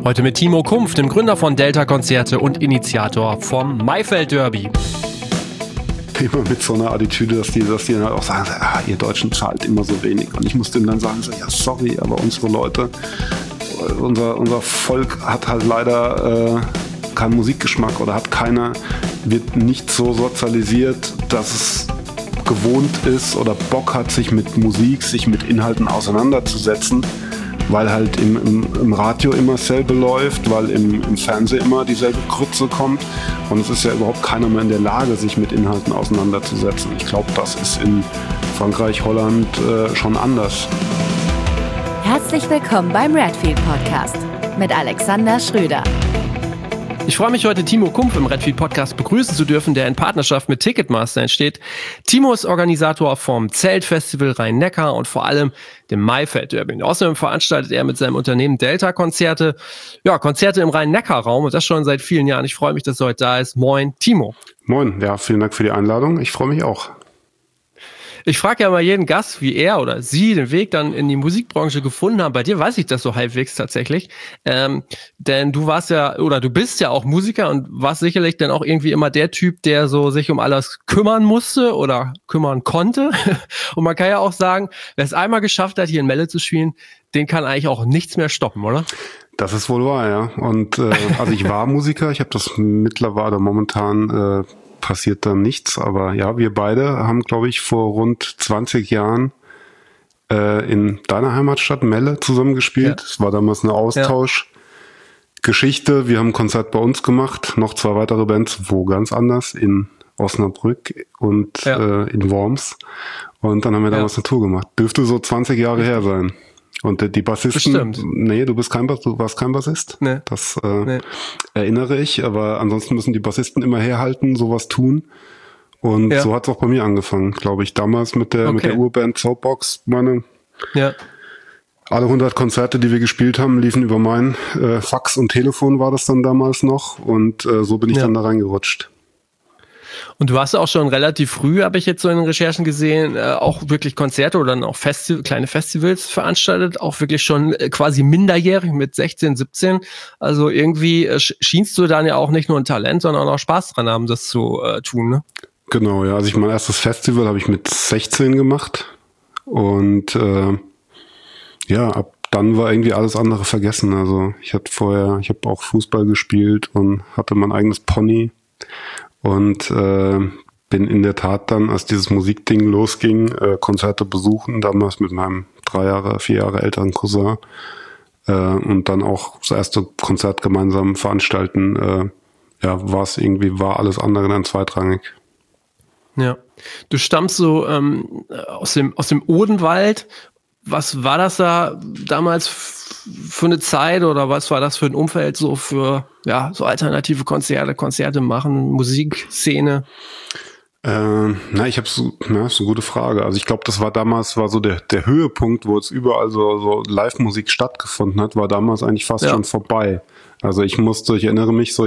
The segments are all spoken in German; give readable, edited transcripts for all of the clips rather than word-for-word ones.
Heute mit Timo Kumpf, dem Gründer von Delta Konzerte und Initiator vom Maifeld Derby. Immer mit so einer Attitüde, dass die dann halt auch sagen, ihr Deutschen zahlt immer so wenig. Und ich musste ihm dann sagen, ja sorry, aber unsere Leute, unser Volk hat halt leider keinen Musikgeschmack oder wird nicht so sozialisiert, dass es gewohnt ist oder Bock hat, sich mit Musik, sich mit Inhalten auseinanderzusetzen, weil halt im Radio immer dasselbe läuft, weil im Fernsehen immer dieselbe Grütze kommt und es ist ja überhaupt keiner mehr in der Lage, sich mit Inhalten auseinanderzusetzen. Ich glaube, das ist in Frankreich, Holland schon anders. Herzlich willkommen beim Redfield Podcast mit Alexander Schröder. Ich freue mich heute, Timo Kumpf im Redfield Podcast begrüßen zu dürfen, der in Partnerschaft mit Ticketmaster entsteht. Timo ist Organisator vom Zeltfestival Rhein-Neckar und vor allem dem Maifeld Derby. Außerdem veranstaltet er mit seinem Unternehmen Delta Konzerte, Konzerte im Rhein-Neckar-Raum und das schon seit vielen Jahren. Ich freue mich, dass er heute da ist. Moin, Timo. Moin, ja, vielen Dank für die Einladung. Ich freue mich auch. Ich frage ja mal jeden Gast, wie er oder sie den Weg dann in die Musikbranche gefunden haben. Bei dir weiß ich das so halbwegs tatsächlich. Denn du bist ja auch Musiker und warst sicherlich dann auch irgendwie immer der Typ, der so sich um alles kümmern musste oder kümmern konnte. Und man kann ja auch sagen, wer es einmal geschafft hat, hier in Melle zu spielen, den kann eigentlich auch nichts mehr stoppen, oder? Das ist wohl wahr, ja. Und also ich war Musiker, ich habe das mittlerweile momentan passiert da nichts, aber ja, wir beide haben, glaube ich, vor rund 20 Jahren in deiner Heimatstadt Melle zusammengespielt. Es war damals eine Austauschgeschichte. Wir haben ein Konzert bei uns gemacht, noch 2 weitere Bands, wo ganz anders, in Osnabrück und in Worms. Und dann haben wir damals eine Tour gemacht. Dürfte so 20 Jahre her sein. Und die Bassisten, bestimmt. Nee, du warst kein Bassist. Nee. Das erinnere ich, aber ansonsten müssen die Bassisten immer herhalten, sowas tun. Und so hat es auch bei mir angefangen, glaube ich. Damals mit der Urband Soapbox, alle 100 Konzerte, die wir gespielt haben, liefen über mein Fax und Telefon war das dann damals noch. Und so bin ich dann da reingerutscht. Und du hast auch schon relativ früh, habe ich jetzt so in den Recherchen gesehen, auch wirklich Konzerte oder dann auch kleine Festivals veranstaltet, auch wirklich schon quasi minderjährig mit 16, 17. Also irgendwie schienst du dann ja auch nicht nur ein Talent, sondern auch noch Spaß dran haben, das zu tun, ne? Genau, ja. Also mein erstes Festival habe ich mit 16 gemacht und ab dann war irgendwie alles andere vergessen. Also ich habe auch Fußball gespielt und hatte mein eigenes Pony. Und bin in der Tat dann, als dieses Musikding losging, Konzerte besuchen, damals mit meinem 4 Jahre älteren Cousin und dann auch das erste Konzert gemeinsam veranstalten, war alles andere dann zweitrangig. Ja, du stammst so aus dem Odenwald. Was war das da damals für eine Zeit oder was war das für ein Umfeld so für so alternative Konzerte machen, Musikszene? ist eine gute Frage. Also ich glaube, das war damals so der Höhepunkt, wo jetzt überall so Live-Musik stattgefunden hat, war damals eigentlich fast schon vorbei. Also ich erinnere mich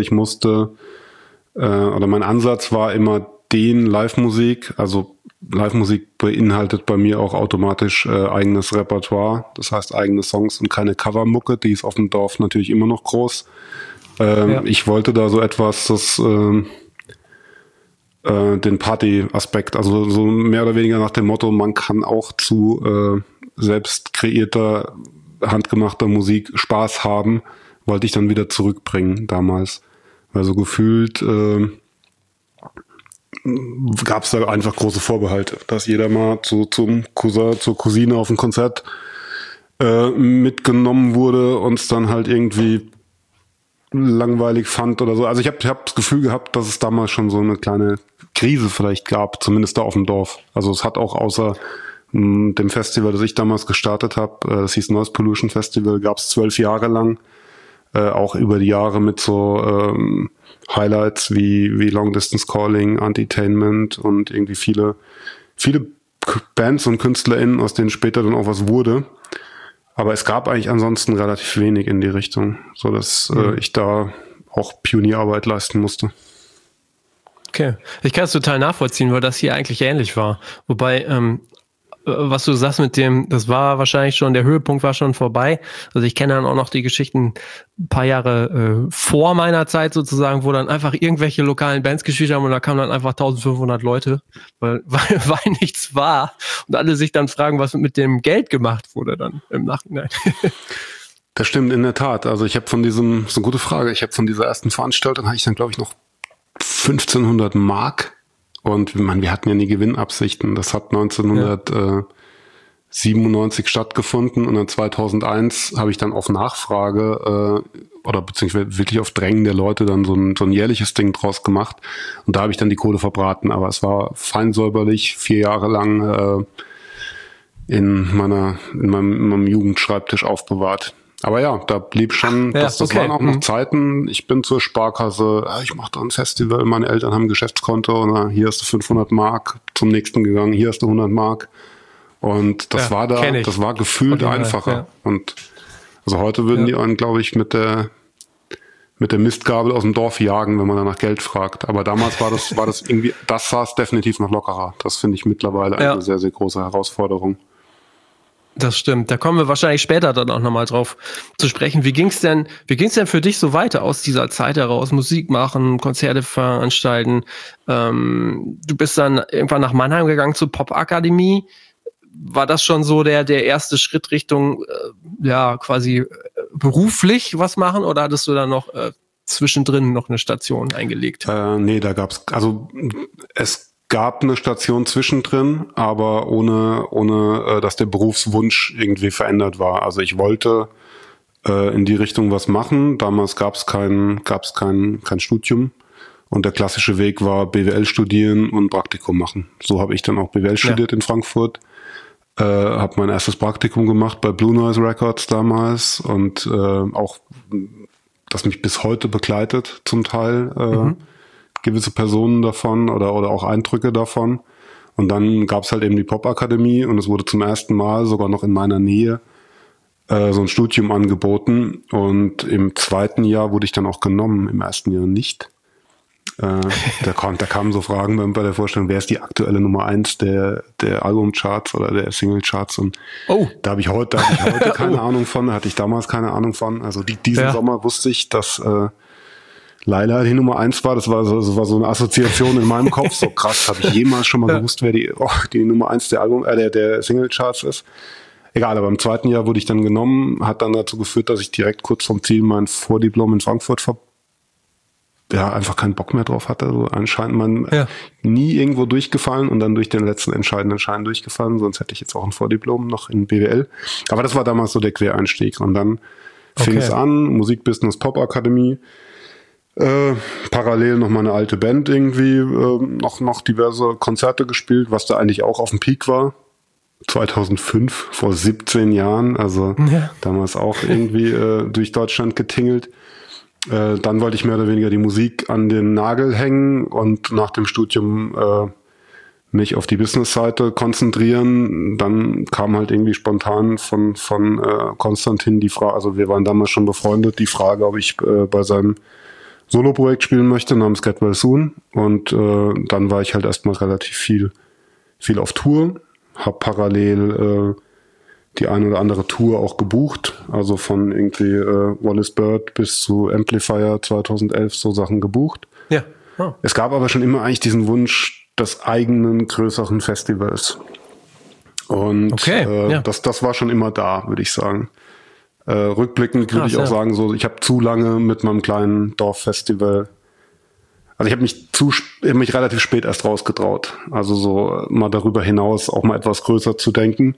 mein Ansatz war immer Live-Musik, also Live-Musik beinhaltet bei mir auch automatisch eigenes Repertoire, das heißt eigene Songs und keine Covermucke, die ist auf dem Dorf natürlich immer noch groß. Ich wollte da so etwas, das den Party-Aspekt, also so mehr oder weniger nach dem Motto, man kann auch zu selbst kreierter, handgemachter Musik Spaß haben, wollte ich dann wieder zurückbringen damals. Also gefühlt gab es da einfach große Vorbehalte, dass jeder mal zum Cousin, zur Cousine auf ein Konzert mitgenommen wurde und es dann halt irgendwie langweilig fand oder so. Also ich hab das Gefühl gehabt, dass es damals schon so eine kleine Krise vielleicht gab, zumindest da auf dem Dorf. Also es hat auch außer dem Festival, das ich damals gestartet habe, das hieß Noise Pollution Festival, gab es 12 Jahre lang, auch über die Jahre mit so Highlights wie Long Distance Calling, Anti-Tainment und irgendwie viele Bands und KünstlerInnen, aus denen später dann auch was wurde. Aber es gab eigentlich ansonsten relativ wenig in die Richtung, so dass ich da auch Pionierarbeit leisten musste. Okay, ich kann es total nachvollziehen, weil das hier eigentlich ähnlich war. Wobei was du sagst mit dem, das war wahrscheinlich schon, der Höhepunkt war schon vorbei. Also ich kenne dann auch noch die Geschichten ein paar Jahre vor meiner Zeit sozusagen, wo dann einfach irgendwelche lokalen Bands gespielt haben und da kamen dann einfach 1500 Leute, weil nichts war und alle sich dann fragen, was mit dem Geld gemacht wurde dann im Nachhinein. Das stimmt in der Tat. Also ich habe von diesem, so eine gute Frage, ich habe von dieser ersten Veranstaltung, hatte ich dann glaube ich noch 1500 Mark. Und wir hatten ja nie Gewinnabsichten. Das hat 1997 stattgefunden und dann 2001 habe ich dann auf Nachfrage oder beziehungsweise wirklich auf Drängen der Leute dann so ein jährliches Ding draus gemacht. Und da habe ich dann die Kohle verbraten. Aber es war fein säuberlich 4 Jahre lang in meinem Jugendschreibtisch aufbewahrt. Aber ja, da blieb schon, das waren auch noch Zeiten, ich bin zur Sparkasse, ich mache da ein Festival, meine Eltern haben ein Geschäftskonto, und hier hast du 500 Mark, zum nächsten gegangen, hier hast du 100 Mark. Und das war das war gefühlt einfacher. Ja. Und also heute würden die einen, glaube ich, mit der Mistgabel aus dem Dorf jagen, wenn man danach Geld fragt. Aber damals war das irgendwie, das saß definitiv noch lockerer. Das finde ich mittlerweile eine sehr, sehr große Herausforderung. Das stimmt. Da kommen wir wahrscheinlich später dann auch nochmal drauf zu sprechen. Wie ging's denn für dich so weiter aus dieser Zeit heraus? Musik machen, Konzerte veranstalten. Du bist dann irgendwann nach Mannheim gegangen zur Popakademie. War das schon so der erste Schritt Richtung, quasi beruflich was machen? Oder hattest du dann noch zwischendrin noch eine Station eingelegt? Nee, es gab eine Station zwischendrin, aber ohne dass der Berufswunsch irgendwie verändert war. Also ich wollte in die Richtung was machen. Damals gab's kein Studium und der klassische Weg war BWL studieren und Praktikum machen. So habe ich dann auch BWL studiert in Frankfurt. Habe mein erstes Praktikum gemacht bei Blue Noise Records damals und auch, das mich bis heute begleitet zum Teil. Gewisse Personen davon oder auch Eindrücke davon. Und dann gab es halt eben die Popakademie und es wurde zum ersten Mal sogar noch in meiner Nähe so ein Studium angeboten. Und im zweiten Jahr wurde ich dann auch genommen, im ersten Jahr nicht. Da kamen so Fragen bei der Vorstellung, wer ist die aktuelle Nummer 1 der Albumcharts oder der Singlecharts. Und da habe ich heute keine Ahnung von, da hatte ich damals keine Ahnung von. Also diesen Sommer wusste ich, dass Laila die Nummer 1 war. Das war so eine Assoziation in meinem Kopf. So krass, habe ich jemals schon mal gewusst, wer die Nummer 1 der Singlecharts ist. Egal, aber im zweiten Jahr wurde ich dann genommen, hat dann dazu geführt, dass ich direkt kurz vom Ziel mein Vordiplom in Frankfurt einfach keinen Bock mehr drauf hatte. Also anscheinend nie irgendwo durchgefallen und dann durch den letzten entscheidenden Schein durchgefallen, sonst hätte ich jetzt auch ein Vordiplom noch in BWL. Aber das war damals so der Quereinstieg. Und dann fing es an, Musikbusiness Popakademie. Parallel noch mal eine alte Band irgendwie, noch diverse Konzerte gespielt, was da eigentlich auch auf dem Peak war. 2005, vor 17 Jahren, also damals auch irgendwie durch Deutschland getingelt. Dann wollte ich mehr oder weniger die Musik an den Nagel hängen und nach dem Studium mich auf die Business-Seite konzentrieren. Dann kam halt irgendwie spontan von Konstantin die Frage, also wir waren damals schon befreundet, die Frage, ob ich bei seinem Solo-Projekt spielen möchte, namens Get Well Soon. Und dann war ich halt erstmal relativ viel auf Tour, habe parallel die eine oder andere Tour auch gebucht, also von irgendwie Wallace Bird bis zu Amplifier 2011 so Sachen gebucht. Ja. Oh. Es gab aber schon immer eigentlich diesen Wunsch des eigenen größeren Festivals. Und das war schon immer da, würde ich sagen. Rückblickend würde ich auch sagen, so ich habe zu lange mit meinem kleinen Dorffestival, also ich habe mich relativ spät erst rausgetraut, also so mal darüber hinaus auch mal etwas größer zu denken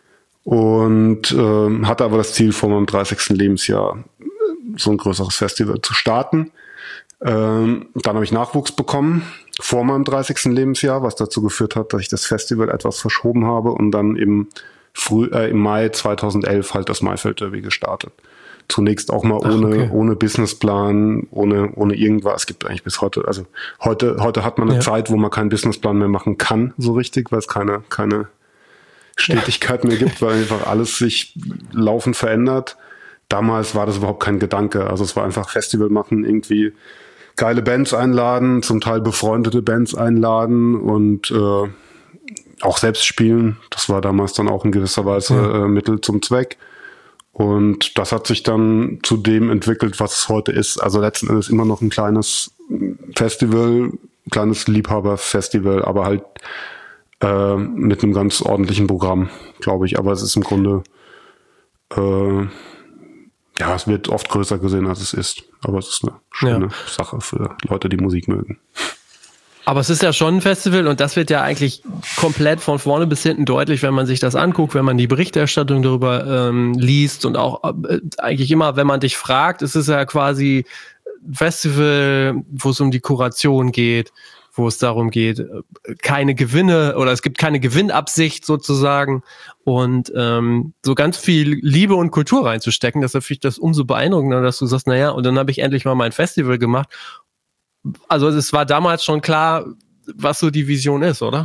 und hatte aber das Ziel, vor meinem 30. Lebensjahr so ein größeres Festival zu starten. Dann habe ich Nachwuchs bekommen vor meinem 30. Lebensjahr, was dazu geführt hat, dass ich das Festival etwas verschoben habe und dann im Mai 2011 halt das Maifeld Derby gestartet. Zunächst auch mal ohne Businessplan, ohne irgendwas. Es gibt eigentlich bis heute, also heute hat man eine Zeit, wo man keinen Businessplan mehr machen kann, so richtig, weil es keine Stetigkeit mehr gibt, weil einfach alles sich laufend verändert. Damals war das überhaupt kein Gedanke. Also es war einfach Festival machen, irgendwie geile Bands einladen, zum Teil befreundete Bands einladen und auch selbst spielen. Das war damals dann auch in gewisser Weise Mittel zum Zweck. Und das hat sich dann zu dem entwickelt, was es heute ist. Also letzten Endes immer noch ein kleines Festival, kleines Liebhaberfestival, aber halt mit einem ganz ordentlichen Programm, glaube ich. Aber es ist im Grunde, es wird oft größer gesehen, als es ist. Aber es ist eine schöne Sache für Leute, die Musik mögen. Aber es ist ja schon ein Festival und das wird ja eigentlich komplett von vorne bis hinten deutlich, wenn man sich das anguckt, wenn man die Berichterstattung darüber liest und auch eigentlich immer, wenn man dich fragt, es ist ja quasi ein Festival, wo es um die Kuration geht, wo es darum geht, keine Gewinne oder es gibt keine Gewinnabsicht sozusagen und so ganz viel Liebe und Kultur reinzustecken. Deshalb finde ich das umso beeindruckender, dass du sagst, naja, und dann habe ich endlich mal mein Festival gemacht. Also es war damals schon klar, was so die Vision ist, oder?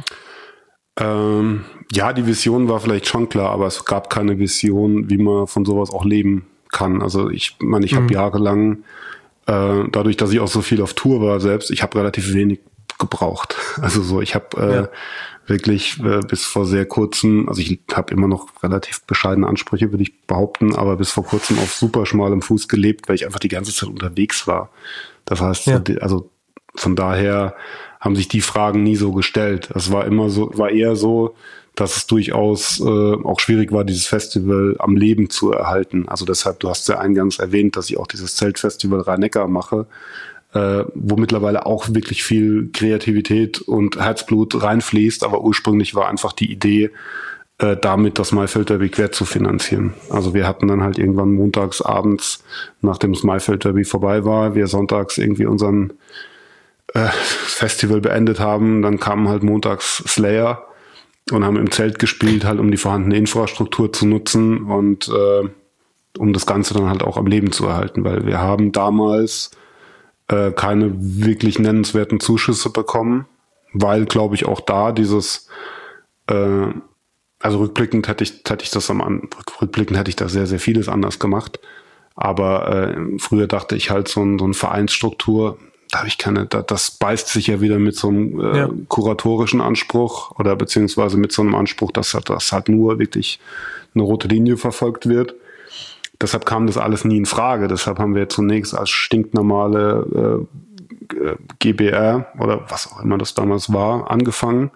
Die Vision war vielleicht schon klar, aber es gab keine Vision, wie man von sowas auch leben kann. Also ich habe jahrelang, dadurch, dass ich auch so viel auf Tour war selbst, ich habe relativ wenig gebraucht. Also so, ich habe wirklich bis vor sehr kurzem, also ich habe immer noch relativ bescheidene Ansprüche, würde ich behaupten, aber bis vor kurzem auf super schmalem Fuß gelebt, weil ich einfach die ganze Zeit unterwegs war. Das heißt, also von daher haben sich die Fragen nie so gestellt. Es war eher so, dass es durchaus auch schwierig war, dieses Festival am Leben zu erhalten. Also deshalb, du hast ja eingangs erwähnt, dass ich auch dieses Zeltfestival Rhein-Neckar mache, wo mittlerweile auch wirklich viel Kreativität und Herzblut reinfließt, aber ursprünglich war einfach die Idee, damit das Maifeld Derby quer zu finanzieren. Also wir hatten dann halt irgendwann montags abends, nachdem das Maifeld Derby vorbei war, wir sonntags irgendwie unseren Festival beendet haben, dann kamen halt montags Slayer und haben im Zelt gespielt, halt um die vorhandene Infrastruktur zu nutzen und um das Ganze dann halt auch am Leben zu erhalten, weil wir haben damals keine wirklich nennenswerten Zuschüsse bekommen, weil, glaube ich, auch da dieses also rückblickend hätte ich da sehr, sehr vieles anders gemacht. Aber früher dachte ich halt so eine Vereinsstruktur, da habe ich das beißt sich ja wieder mit so einem kuratorischen Anspruch oder beziehungsweise mit so einem Anspruch, dass das halt nur wirklich eine rote Linie verfolgt wird. Deshalb kam das alles nie in Frage. Deshalb haben wir zunächst als stinknormale GBR oder was auch immer das damals war, angefangen,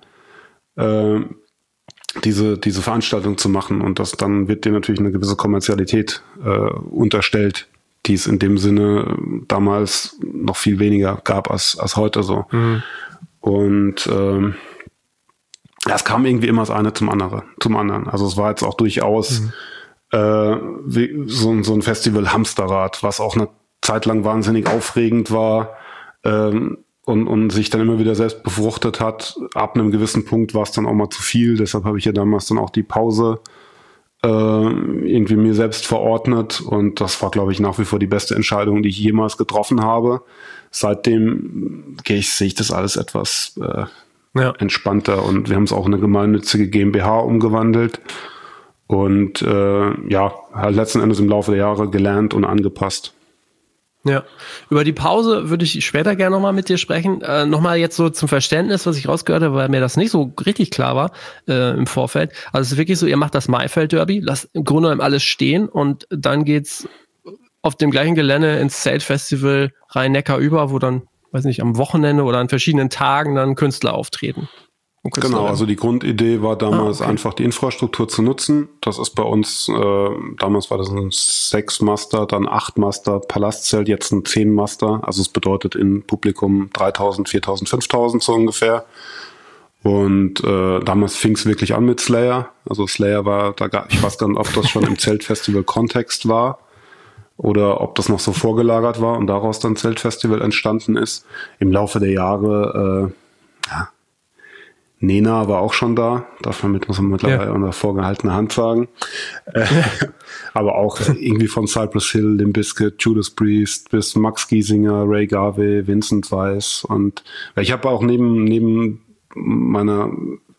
diese Veranstaltung zu machen. Und dann wird dir natürlich eine gewisse Kommerzialität unterstellt, die es in dem Sinne damals noch viel weniger gab als heute so. Mhm. Und es kam irgendwie immer das eine zum anderen. Also es war jetzt auch durchaus so ein Festival Hamsterrad, was auch eine Zeit lang wahnsinnig aufregend war und sich dann immer wieder selbst befruchtet hat. Ab einem gewissen Punkt war es dann auch mal zu viel. Deshalb habe ich ja damals dann auch die Pause irgendwie mir selbst verordnet. Und das war, glaube ich, nach wie vor die beste Entscheidung, die ich jemals getroffen habe. Seitdem sehe ich das alles etwas entspannter. Und wir haben es auch in eine gemeinnützige GmbH umgewandelt. Und halt letzten Endes im Laufe der Jahre gelernt und angepasst. Ja, über die Pause würde ich später gerne nochmal mit dir sprechen. Nochmal jetzt so zum Verständnis, was ich rausgehört habe, weil mir das nicht so richtig klar war im Vorfeld. Also es ist wirklich so, ihr macht das Maifeld Derby, lasst im Grunde genommen alles stehen und dann geht's auf dem gleichen Gelände ins Zeltfestival Rhein-Neckar über, wo dann, weiß nicht, am Wochenende oder an verschiedenen Tagen dann Künstler auftreten. Genau, also die Grundidee war damals einfach die Infrastruktur zu nutzen. Das ist bei uns, damals war das ein 6-Master, dann 8-Master Palastzelt, jetzt ein 10-Master. Also es bedeutet in Publikum 3.000, 4.000, 5.000 so ungefähr. Und damals fing es wirklich an mit Slayer. Also Slayer war, ich weiß gar nicht, ob das schon im Zeltfestival-Kontext war oder ob das noch so vorgelagert war und daraus dann Zeltfestival entstanden ist. Im Laufe der Jahre, Nena war auch schon da, muss man mittlerweile unter vorgehaltener Hand sagen. Aber auch irgendwie von Cypress Hill, Limp Bizkit, Judas Priest bis Max Giesinger, Ray Garvey, Vincent Weiss. Und ich habe auch neben meiner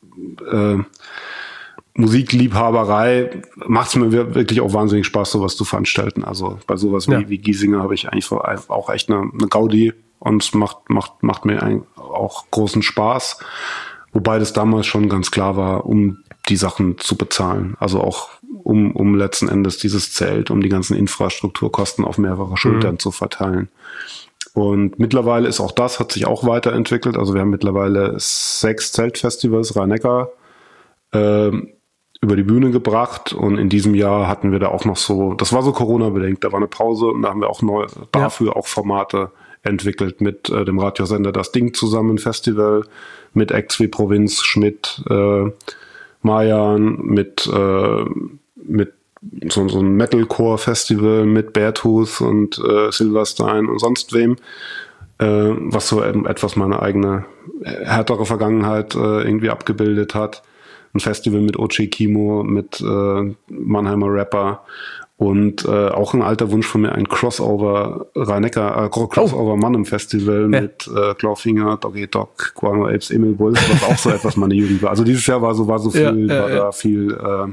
Musikliebhaberei macht es mir wirklich auch wahnsinnig Spaß, sowas zu veranstalten. Also bei sowas wie Giesinger habe ich eigentlich auch echt eine Gaudi und es macht mir auch großen Spaß. Wobei das damals schon ganz klar war, um die Sachen zu bezahlen. Also auch um letzten Endes dieses Zelt, um die ganzen Infrastrukturkosten auf mehrere Schultern zu verteilen. Und mittlerweile ist auch das, hat sich auch weiterentwickelt. Also wir haben mittlerweile 6 Zeltfestivals Rhein-Neckar über die Bühne gebracht. Und in diesem Jahr hatten wir da auch noch so, das war so Corona-bedingt, da war eine Pause und da haben wir auch dafür auch Formate entwickelt mit dem Radiosender Das Ding zusammen Festival, mit Acts wie Provinz, Schmidt, Mayan, mit so ein Metalcore-Festival mit Beartooth und Silverstein und sonst wem, was so etwas meine eigene härtere Vergangenheit irgendwie abgebildet hat. Ein Festival mit Oche Kimo, mit Mannheimer Rapper und auch ein alter Wunsch von mir, ein Crossover Rhein-Neckar, Crossover Mannheim Festival mit Clawfinger, Doggy Dog, Guano Apes, Emil Bulls, was auch so etwas meine Jugend war. Also dieses Jahr war so viel, da viel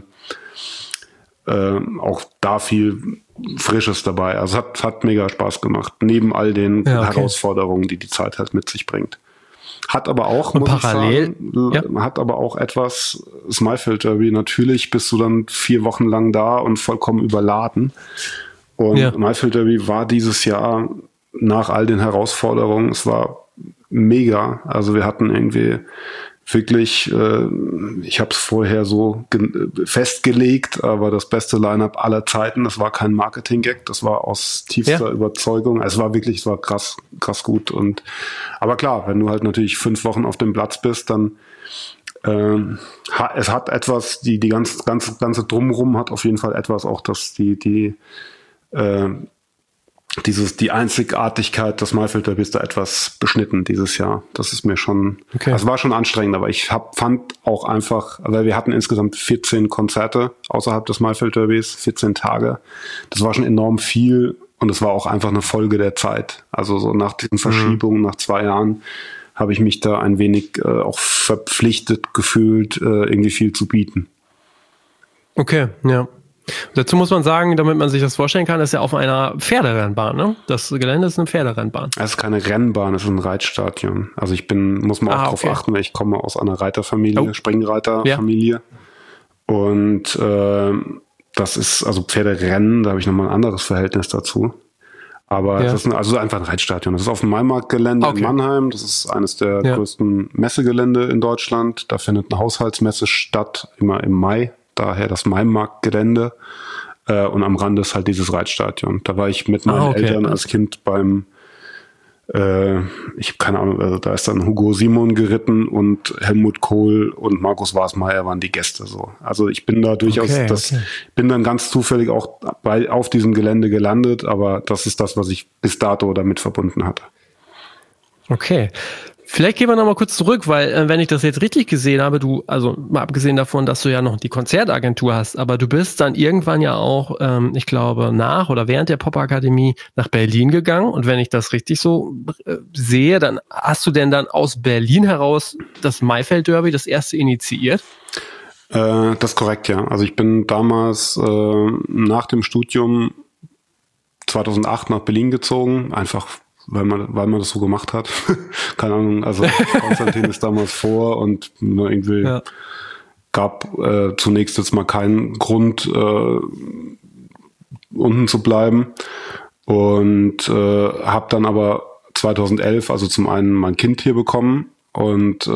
auch da viel Frisches dabei. Also hat mega Spaß gemacht, neben all den Herausforderungen, die Zeit halt mit sich bringt. Hat aber auch, und parallel, hat aber auch etwas, das Maifeld Derby, natürlich bist du dann 4 Wochen lang da und vollkommen überladen. Und Maifeld Derby war dieses Jahr nach all den Herausforderungen, es war mega. Also wir hatten irgendwie wirklich, ich habe es vorher so festgelegt, aber das beste Line-Up aller Zeiten. Das war kein Marketing-Gag, das war aus tiefster Überzeugung. Es war krass gut. Aber klar, wenn du halt natürlich 5 Wochen auf dem Platz bist, dann es hat etwas, die ganze Drumrum hat auf jeden Fall etwas, auch dass die Einzigartigkeit des Maifeld Derbys da etwas beschnitten dieses Jahr. Das ist mir schon, also war schon anstrengend, aber ich fand auch einfach, weil wir hatten insgesamt 14 Konzerte außerhalb des Maifeld Derbys, 14 Tage. Das war schon enorm viel und es war auch einfach eine Folge der Zeit. Also so nach diesen Verschiebungen, nach 2 Jahren, habe ich mich da ein wenig auch verpflichtet gefühlt, irgendwie viel zu bieten. Okay, ja. Dazu muss man sagen, damit man sich das vorstellen kann, ist ja auf einer Pferderennbahn, ne? Das Gelände ist eine Pferderennbahn. Es ist keine Rennbahn, es ist ein Reitstadion. Also muss man auch drauf achten, weil ich komme aus einer Reiterfamilie, Springreiterfamilie. Ja. Und das ist, also Pferderennen, da habe ich nochmal ein anderes Verhältnis dazu. Aber das ist einfach ein Reitstadion. Das ist auf dem Maimarktgelände in Mannheim. Das ist eines der größten Messegelände in Deutschland. Da findet eine Haushaltsmesse statt, immer im Mai. Daher das Maimarktgelände. Und am Rande ist halt dieses Reitstadion. Da war ich mit meinen Eltern als Kind beim, ich habe keine Ahnung, also da ist dann Hugo Simon geritten und Helmut Kohl und Markus Wasmeier waren die Gäste so. Also ich bin da durchaus, bin dann ganz zufällig auch auf diesem Gelände gelandet, aber das ist das, was ich bis dato damit verbunden hatte. Okay. Vielleicht gehen wir noch mal kurz zurück, weil wenn ich das jetzt richtig gesehen habe, also mal abgesehen davon, dass du ja noch die Konzertagentur hast, aber du bist dann irgendwann ja auch, ich glaube, nach oder während der Popakademie nach Berlin gegangen. Und wenn ich das richtig so sehe, dann hast du denn dann aus Berlin heraus das Maifeld Derby, das erste, initiiert? Das ist korrekt, ja. Also ich bin damals nach dem Studium 2008 nach Berlin gezogen, einfach weil man das so gemacht hat. Keine Ahnung, also Konstantin ist damals vor und irgendwie gab zunächst jetzt mal keinen Grund, unten zu bleiben. Und habe dann aber 2011, also zum einen mein Kind hier bekommen und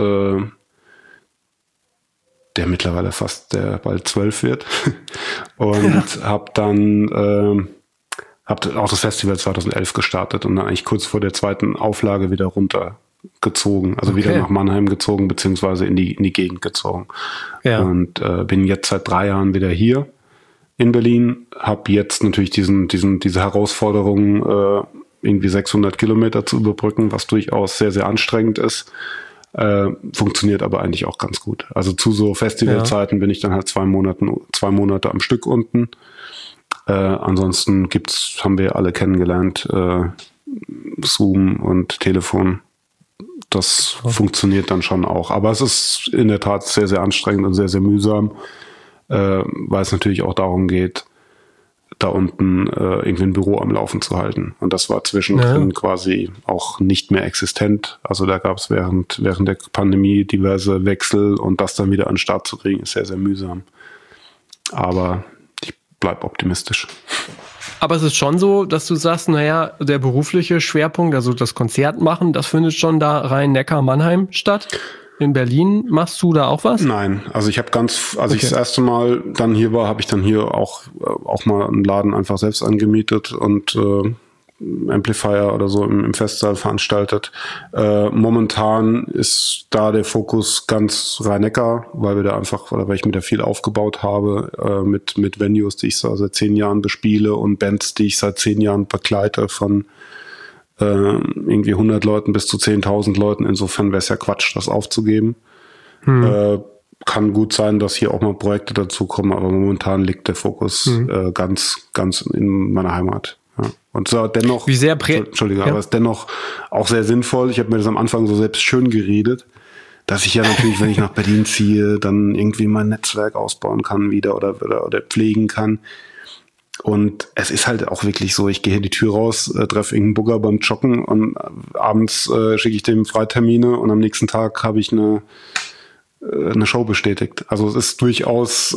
der mittlerweile der bald 12 wird. Und habe dann auch das Festival 2011 gestartet und dann eigentlich kurz vor der zweiten Auflage wieder runtergezogen, also wieder nach Mannheim gezogen, beziehungsweise in die Gegend gezogen. Ja. Und bin jetzt seit 3 Jahren wieder hier in Berlin, habe jetzt natürlich diese Herausforderung, irgendwie 600 Kilometer zu überbrücken, was durchaus sehr, sehr anstrengend ist. Funktioniert aber eigentlich auch ganz gut. Also zu so Festivalzeiten bin ich dann halt 2 Monate am Stück unten. Ansonsten haben wir alle kennengelernt, Zoom und Telefon. Das funktioniert dann schon auch. Aber es ist in der Tat sehr, sehr anstrengend und sehr, sehr mühsam, weil es natürlich auch darum geht, da unten irgendwie ein Büro am Laufen zu halten. Und das war zwischendrin quasi auch nicht mehr existent. Also da gab es während der Pandemie diverse Wechsel und das dann wieder an den Start zu kriegen, ist sehr, sehr mühsam. Aber ich bleib optimistisch. Aber es ist schon so, dass du sagst, naja, der berufliche Schwerpunkt, also das Konzert machen, das findet schon da Rhein-Neckar-Mannheim statt. In Berlin machst du da auch was? Nein, also ich habe als ich das erste Mal dann hier war, habe ich dann hier auch mal einen Laden einfach selbst angemietet und Amplifier oder so im Festsaal veranstaltet. Momentan ist da der Fokus ganz Rhein-Neckar, weil ich mir da viel aufgebaut habe mit Venues, die ich so seit 10 Jahren bespiele und Bands, die ich seit 10 Jahren begleite, von irgendwie 100 Leuten bis zu 10.000 Leuten. Insofern wäre es ja Quatsch, das aufzugeben. Kann gut sein, dass hier auch mal Projekte dazukommen, aber momentan liegt der Fokus ganz in meiner Heimat. Ja. Und so dennoch, aber ist dennoch auch sehr sinnvoll. Ich habe mir das am Anfang so selbst schön geredet, dass ich ja natürlich, wenn ich nach Berlin ziehe, dann irgendwie mein Netzwerk ausbauen kann wieder oder pflegen kann. Und es ist halt auch wirklich so, ich gehe hier die Tür raus, treffe irgendeinen Bugger beim Joggen und abends schicke ich dem Freitermine und am nächsten Tag habe ich eine Show bestätigt. Also es ist durchaus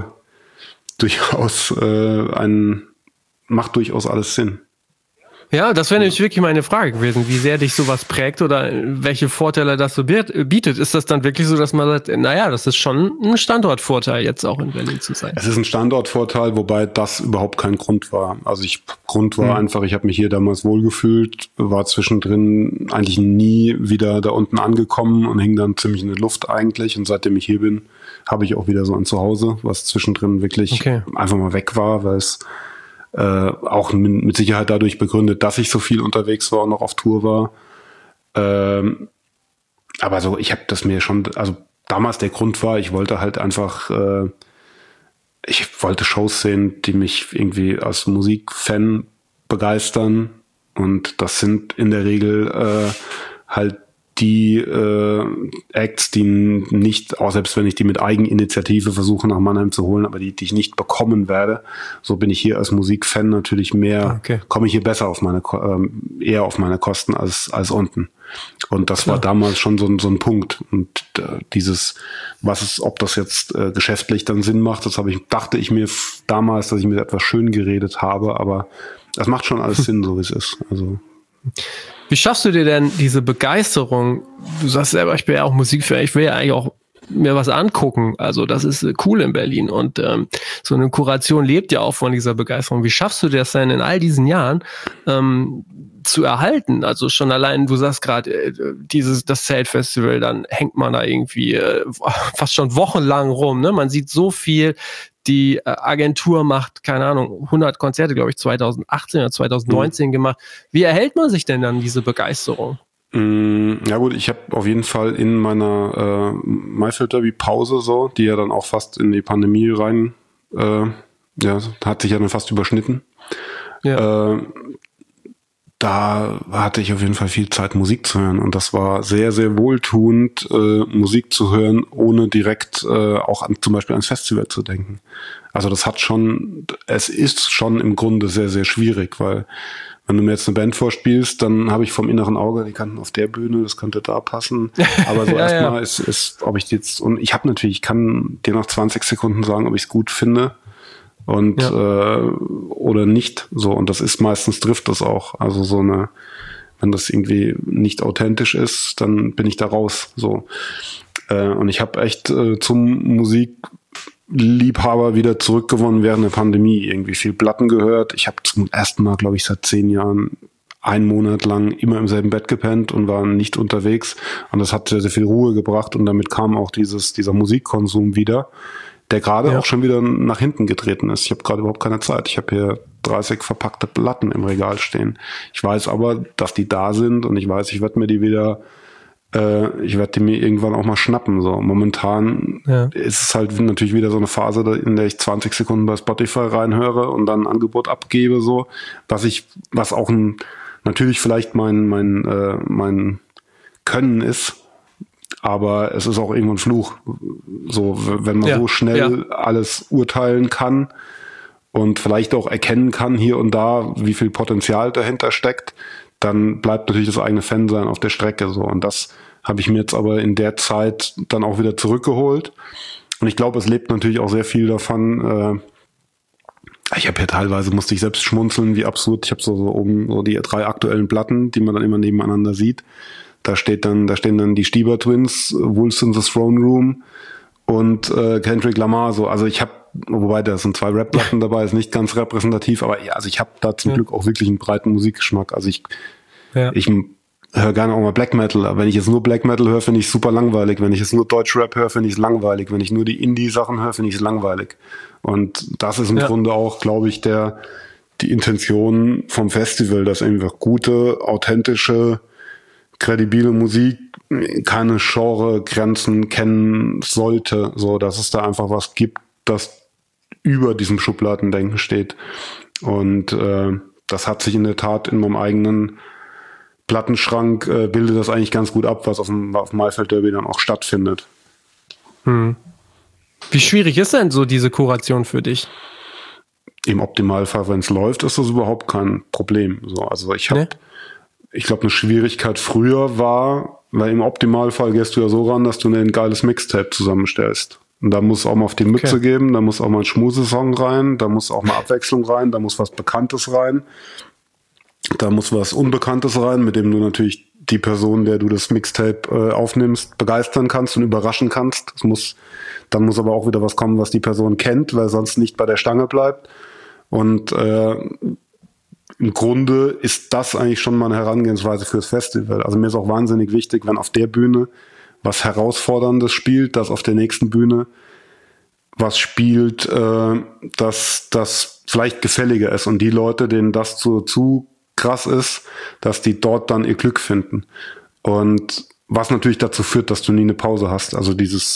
macht durchaus alles Sinn. Ja, das wäre nämlich wirklich meine Frage gewesen, wie sehr dich sowas prägt oder welche Vorteile das so bietet. Ist das dann wirklich so, dass man sagt, naja, das ist schon ein Standortvorteil, jetzt auch in Berlin zu sein? Es ist ein Standortvorteil, wobei das überhaupt kein Grund war. Also Grund war einfach, ich habe mich hier damals wohlgefühlt, war zwischendrin eigentlich nie wieder da unten angekommen und hing dann ziemlich in der Luft eigentlich. Und seitdem ich hier bin, habe ich auch wieder so ein Zuhause, was zwischendrin wirklich einfach mal weg war, weil es auch mit Sicherheit dadurch begründet, dass ich so viel unterwegs war und noch auf Tour war. Aber so, ich habe das mir schon, also damals der Grund war, ich wollte halt einfach, ich wollte Shows sehen, die mich irgendwie als Musikfan begeistern. Und das sind in der Regel halt die Acts, die nicht, auch selbst wenn ich die mit Eigeninitiative versuche nach Mannheim zu holen, aber die ich nicht bekommen werde, so bin ich hier als Musikfan natürlich komme ich hier besser auf eher auf meine Kosten als unten. Und das war damals schon so ein Punkt. Und ob das jetzt geschäftlich dann Sinn macht, dachte ich mir damals, dass ich mir etwas schön geredet habe, aber das macht schon alles Sinn, so wie es ist. Also. Wie schaffst du dir denn diese Begeisterung? Du sagst selber, ich bin ja auch Musikfan, ich will ja eigentlich auch mir was angucken. Also das ist cool in Berlin und so eine Kuration lebt ja auch von dieser Begeisterung. Wie schaffst du das denn in all diesen Jahren zu erhalten? Also schon allein, du sagst gerade, das Zeltfestival, dann hängt man da irgendwie fast schon wochenlang rum. Ne? Man sieht so viel. Die Agentur macht, keine Ahnung, 100 Konzerte, glaube ich, 2018 oder 2019 gemacht. Wie erhält man sich denn dann diese Begeisterung? Ja gut, ich habe auf jeden Fall in meiner Maifeld Derby Pause so, die ja dann auch fast in die Pandemie rein, hat sich ja dann fast überschnitten. Ja. Da hatte ich auf jeden Fall viel Zeit, Musik zu hören. Und das war sehr, sehr wohltuend, Musik zu hören, ohne direkt auch zum Beispiel ans Festival zu denken. Also es ist schon im Grunde sehr, sehr schwierig, weil wenn du mir jetzt eine Band vorspielst, dann habe ich vom inneren Auge, die kannten auf der Bühne, das könnte da passen. Aber so erstmal ist, ob ich jetzt, und ich kann dir nach 20 Sekunden sagen, ob ich es gut finde. Und oder nicht so, und das ist meistens, trifft das auch, also wenn das irgendwie nicht authentisch ist, dann bin ich da raus, so. Und ich habe echt zum Musikliebhaber wieder zurückgewonnen während der Pandemie, irgendwie viel Platten gehört. Ich habe zum ersten Mal, glaube ich, seit 10 Jahren 1 Monat lang immer im selben Bett gepennt und war nicht unterwegs, und das hat sehr, sehr viel Ruhe gebracht, und damit kam auch dieser Musikkonsum wieder, der gerade auch schon wieder nach hinten getreten ist. Ich habe gerade überhaupt keine Zeit. Ich habe hier 30 verpackte Platten im Regal stehen. Ich weiß aber, dass die da sind, und ich weiß, ich werde mir die irgendwann auch mal schnappen. So momentan ist es halt natürlich wieder so eine Phase, in der ich 20 Sekunden bei Spotify reinhöre und dann ein Angebot abgebe, so, was auch natürlich vielleicht mein Können ist. Aber es ist auch irgendwo ein Fluch, so, wenn man so schnell alles urteilen kann und vielleicht auch erkennen kann hier und da, wie viel Potenzial dahinter steckt, dann bleibt natürlich das eigene Fansein auf der Strecke so. Und das habe ich mir jetzt aber in der Zeit dann auch wieder zurückgeholt. Und ich glaube, es lebt natürlich auch sehr viel davon. Ich habe ja teilweise, musste ich selbst schmunzeln, wie absurd. Ich habe so oben so die 3 aktuellen Platten, die man dann immer nebeneinander sieht. Da stehen dann die Stieber Twins, Wolves in the Throne Room und Kendrick Lamar. So, also ich habe, wobei da sind 2 Rap-Platten dabei, ist nicht ganz repräsentativ, aber ja, also ich habe da zum Glück auch wirklich einen breiten Musikgeschmack. Also ich höre gerne auch mal Black Metal, aber wenn ich jetzt nur Black Metal höre, finde ich es super langweilig. Wenn ich jetzt nur Deutsch-Rap höre, finde ich es langweilig. Wenn ich nur die Indie-Sachen höre, finde ich es langweilig. Und das ist im Grunde auch, glaube ich, die Intention vom Festival, dass einfach gute, authentische, kredibile Musik keine Genre-Grenzen kennen sollte, so dass es da einfach was gibt, das über diesem Schubladendenken steht. Und das hat sich in der Tat in meinem eigenen Plattenschrank bildet das eigentlich ganz gut ab, was auf dem Maifeld Derby dann auch stattfindet. Wie schwierig ist denn so diese Kuration für dich? Im Optimalfall, wenn es läuft, ist das überhaupt kein Problem. So, also ich glaube, eine Schwierigkeit früher war, weil im Optimalfall gehst du ja so ran, dass du ein geiles Mixtape zusammenstellst. Und da muss auch mal auf die Mütze geben, da muss auch mal ein Schmusesong rein, da muss auch mal Abwechslung rein, da muss was Bekanntes rein. Da muss was Unbekanntes rein, mit dem du natürlich die Person, der du das Mixtape aufnimmst, begeistern kannst und überraschen kannst. Dann muss aber auch wieder was kommen, was die Person kennt, weil sonst nicht bei der Stange bleibt. Und im Grunde ist das eigentlich schon mal eine Herangehensweise fürs Festival. Also mir ist auch wahnsinnig wichtig, wenn auf der Bühne was Herausforderndes spielt, dass auf der nächsten Bühne was spielt, dass das vielleicht gefälliger ist und die Leute, denen das zu krass ist, dass die dort dann ihr Glück finden. Und was natürlich dazu führt, dass du nie eine Pause hast. Also dieses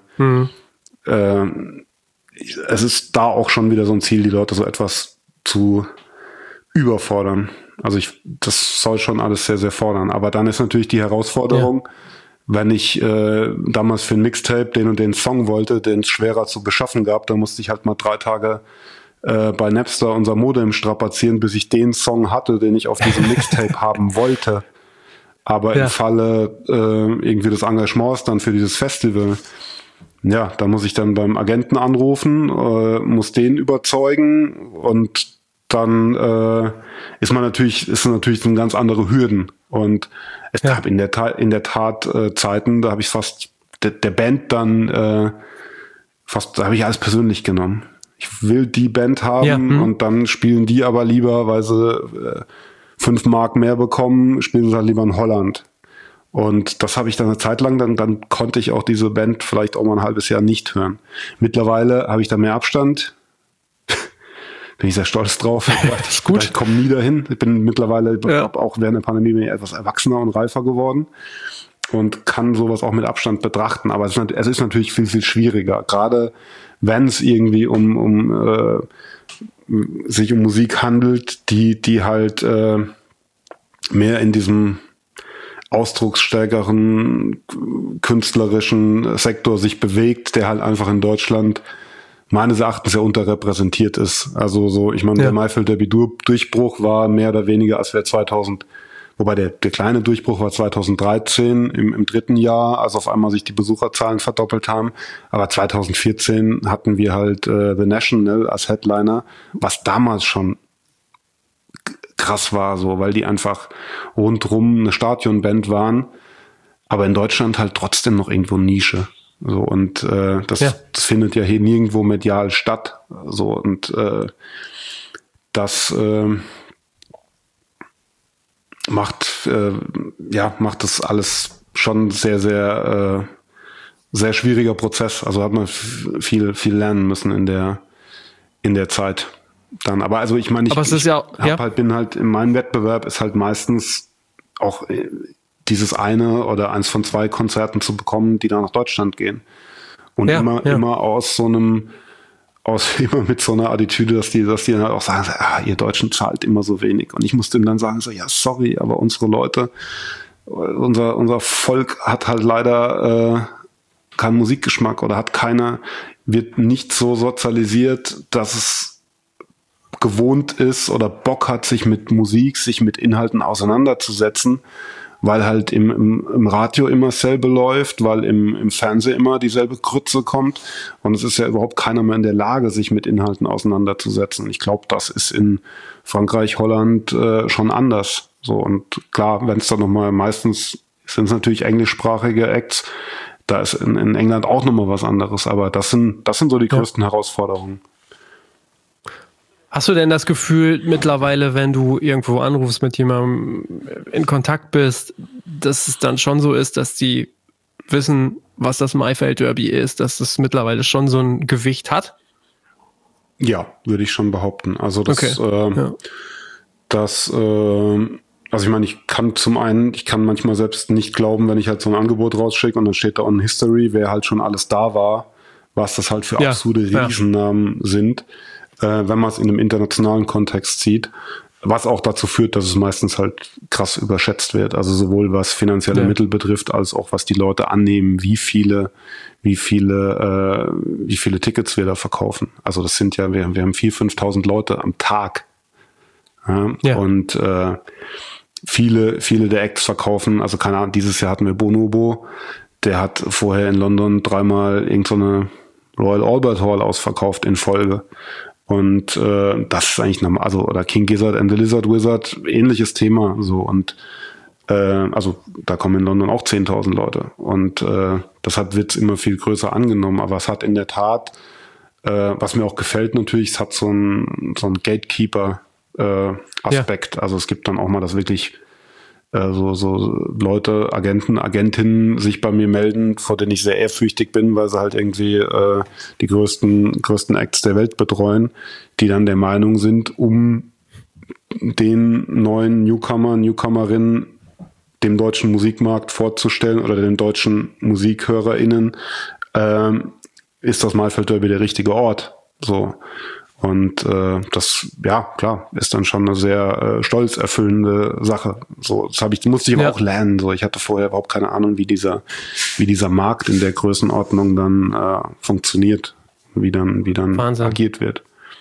es ist da auch schon wieder so ein Ziel, die Leute so etwas zu überfordern. Also das soll schon alles sehr, sehr fordern. Aber dann ist natürlich die Herausforderung, wenn ich damals für ein Mixtape den und den Song wollte, den es schwerer zu beschaffen gab, da musste ich halt mal 3 Tage bei Napster unser Modem strapazieren, bis ich den Song hatte, den ich auf diesem Mixtape haben wollte. Aber im Falle irgendwie des Engagements dann für dieses Festival, ja, da muss ich dann beim Agenten anrufen, muss den überzeugen und dann ist natürlich so ganz andere Hürden. Und es gab in der Tat Zeiten, da habe ich fast der Band dann da habe ich alles persönlich genommen. Ich will die Band haben und dann spielen die aber lieber, weil sie 5 Mark mehr bekommen, spielen sie halt lieber in Holland. Und das habe ich dann eine Zeit lang, dann konnte ich auch diese Band vielleicht auch mal ein halbes Jahr nicht hören. Mittlerweile habe ich da mehr Abstand. Bin ich sehr stolz drauf. Das ist gut. Ich komme nie dahin. Ich bin mittlerweile, auch während der Pandemie, bin ich etwas erwachsener und reifer geworden und kann sowas auch mit Abstand betrachten. Aber es ist natürlich viel, viel schwieriger. Gerade wenn es irgendwie sich um Musik handelt, die halt mehr in diesem ausdrucksstärkeren künstlerischen Sektor sich bewegt, der halt einfach in Deutschland meines Erachtens sehr unterrepräsentiert ist. Also so, ich meine, der Maifeld Derby Durchbruch war mehr oder weniger, als wir 2000, wobei der kleine Durchbruch war 2013 im 3. Jahr, als auf einmal sich die Besucherzahlen verdoppelt haben. Aber 2014 hatten wir halt The National als Headliner, was damals schon krass war, so, weil die einfach rundrum eine Stadionband waren, aber in Deutschland halt trotzdem noch irgendwo Nische. So, und das findet ja hier nirgendwo medial statt. So, und das macht das alles schon sehr, sehr, sehr schwieriger Prozess. Also hat man viel, viel lernen müssen in der Zeit. Dann, aber also ich meine, bin halt in meinem Wettbewerb ist halt meistens auch dieses eine oder eins von 2 Konzerten zu bekommen, die dann nach Deutschland gehen. Und immer immer mit so einer Attitüde, dass die dann halt auch sagen, ihr Deutschen zahlt immer so wenig. Und ich musste ihm dann sagen, so, ja, sorry, aber unsere Leute, unser Volk hat halt leider keinen Musikgeschmack oder wird nicht so sozialisiert, dass es gewohnt ist oder Bock hat, sich mit Musik, sich mit Inhalten auseinanderzusetzen, weil halt im Radio immer dasselbe läuft, weil im Fernsehen immer dieselbe Grütze kommt und es ist ja überhaupt keiner mehr in der Lage, sich mit Inhalten auseinanderzusetzen. Ich glaube, das ist in Frankreich, Holland schon anders. So, und klar, wenn es dann nochmal, meistens sind es natürlich englischsprachige Acts, da ist in England auch nochmal was anderes, aber das sind so die größten Herausforderungen. Hast du denn das Gefühl mittlerweile, wenn du irgendwo anrufst, mit jemandem in Kontakt bist, dass es dann schon so ist, dass die wissen, was das Maifeld Derby ist, dass das mittlerweile schon so ein Gewicht hat? Ja, würde ich schon behaupten. Also also ich meine, ich kann manchmal selbst nicht glauben, wenn ich halt so ein Angebot rausschicke und dann steht da on History, wer halt schon alles da war, was das halt für absurde Riesennamen sind. Wenn man es in einem internationalen Kontext sieht, was auch dazu führt, dass es meistens halt krass überschätzt wird. Also sowohl was finanzielle Mittel betrifft, als auch was die Leute annehmen, wie viele Tickets wir da verkaufen. Also das sind ja, wir haben 4.000, 5.000 Leute am Tag. Und viele der Acts verkaufen, also keine Ahnung, dieses Jahr hatten wir Bonobo, der hat vorher in London 3-mal irgend so eine Royal Albert Hall ausverkauft in Folge. Und das ist eigentlich normal, also oder King Gizzard and the Lizard Wizard, ähnliches Thema so und also da kommen in London auch 10.000 Leute und deshalb wird's immer viel größer angenommen, aber es hat in der Tat, was mir auch gefällt natürlich, es hat so ein Gatekeeper Aspekt, also es gibt dann auch mal, dass wirklich so Leute, Agentinnen sich bei mir melden, vor denen ich sehr ehrfürchtig bin, weil sie halt irgendwie die größten Acts der Welt betreuen, die dann der Meinung sind, um den neuen Newcomerinnen dem deutschen Musikmarkt vorzustellen oder den deutschen MusikhörerInnen, ist das Maifeld Derby der richtige Ort. So. Und das, ja, klar, ist dann schon eine sehr stolzerfüllende Sache. So, musste ich aber auch lernen. So, ich hatte vorher überhaupt keine Ahnung, wie dieser Markt in der Größenordnung dann funktioniert, wie dann Wahnsinn. Agiert wird.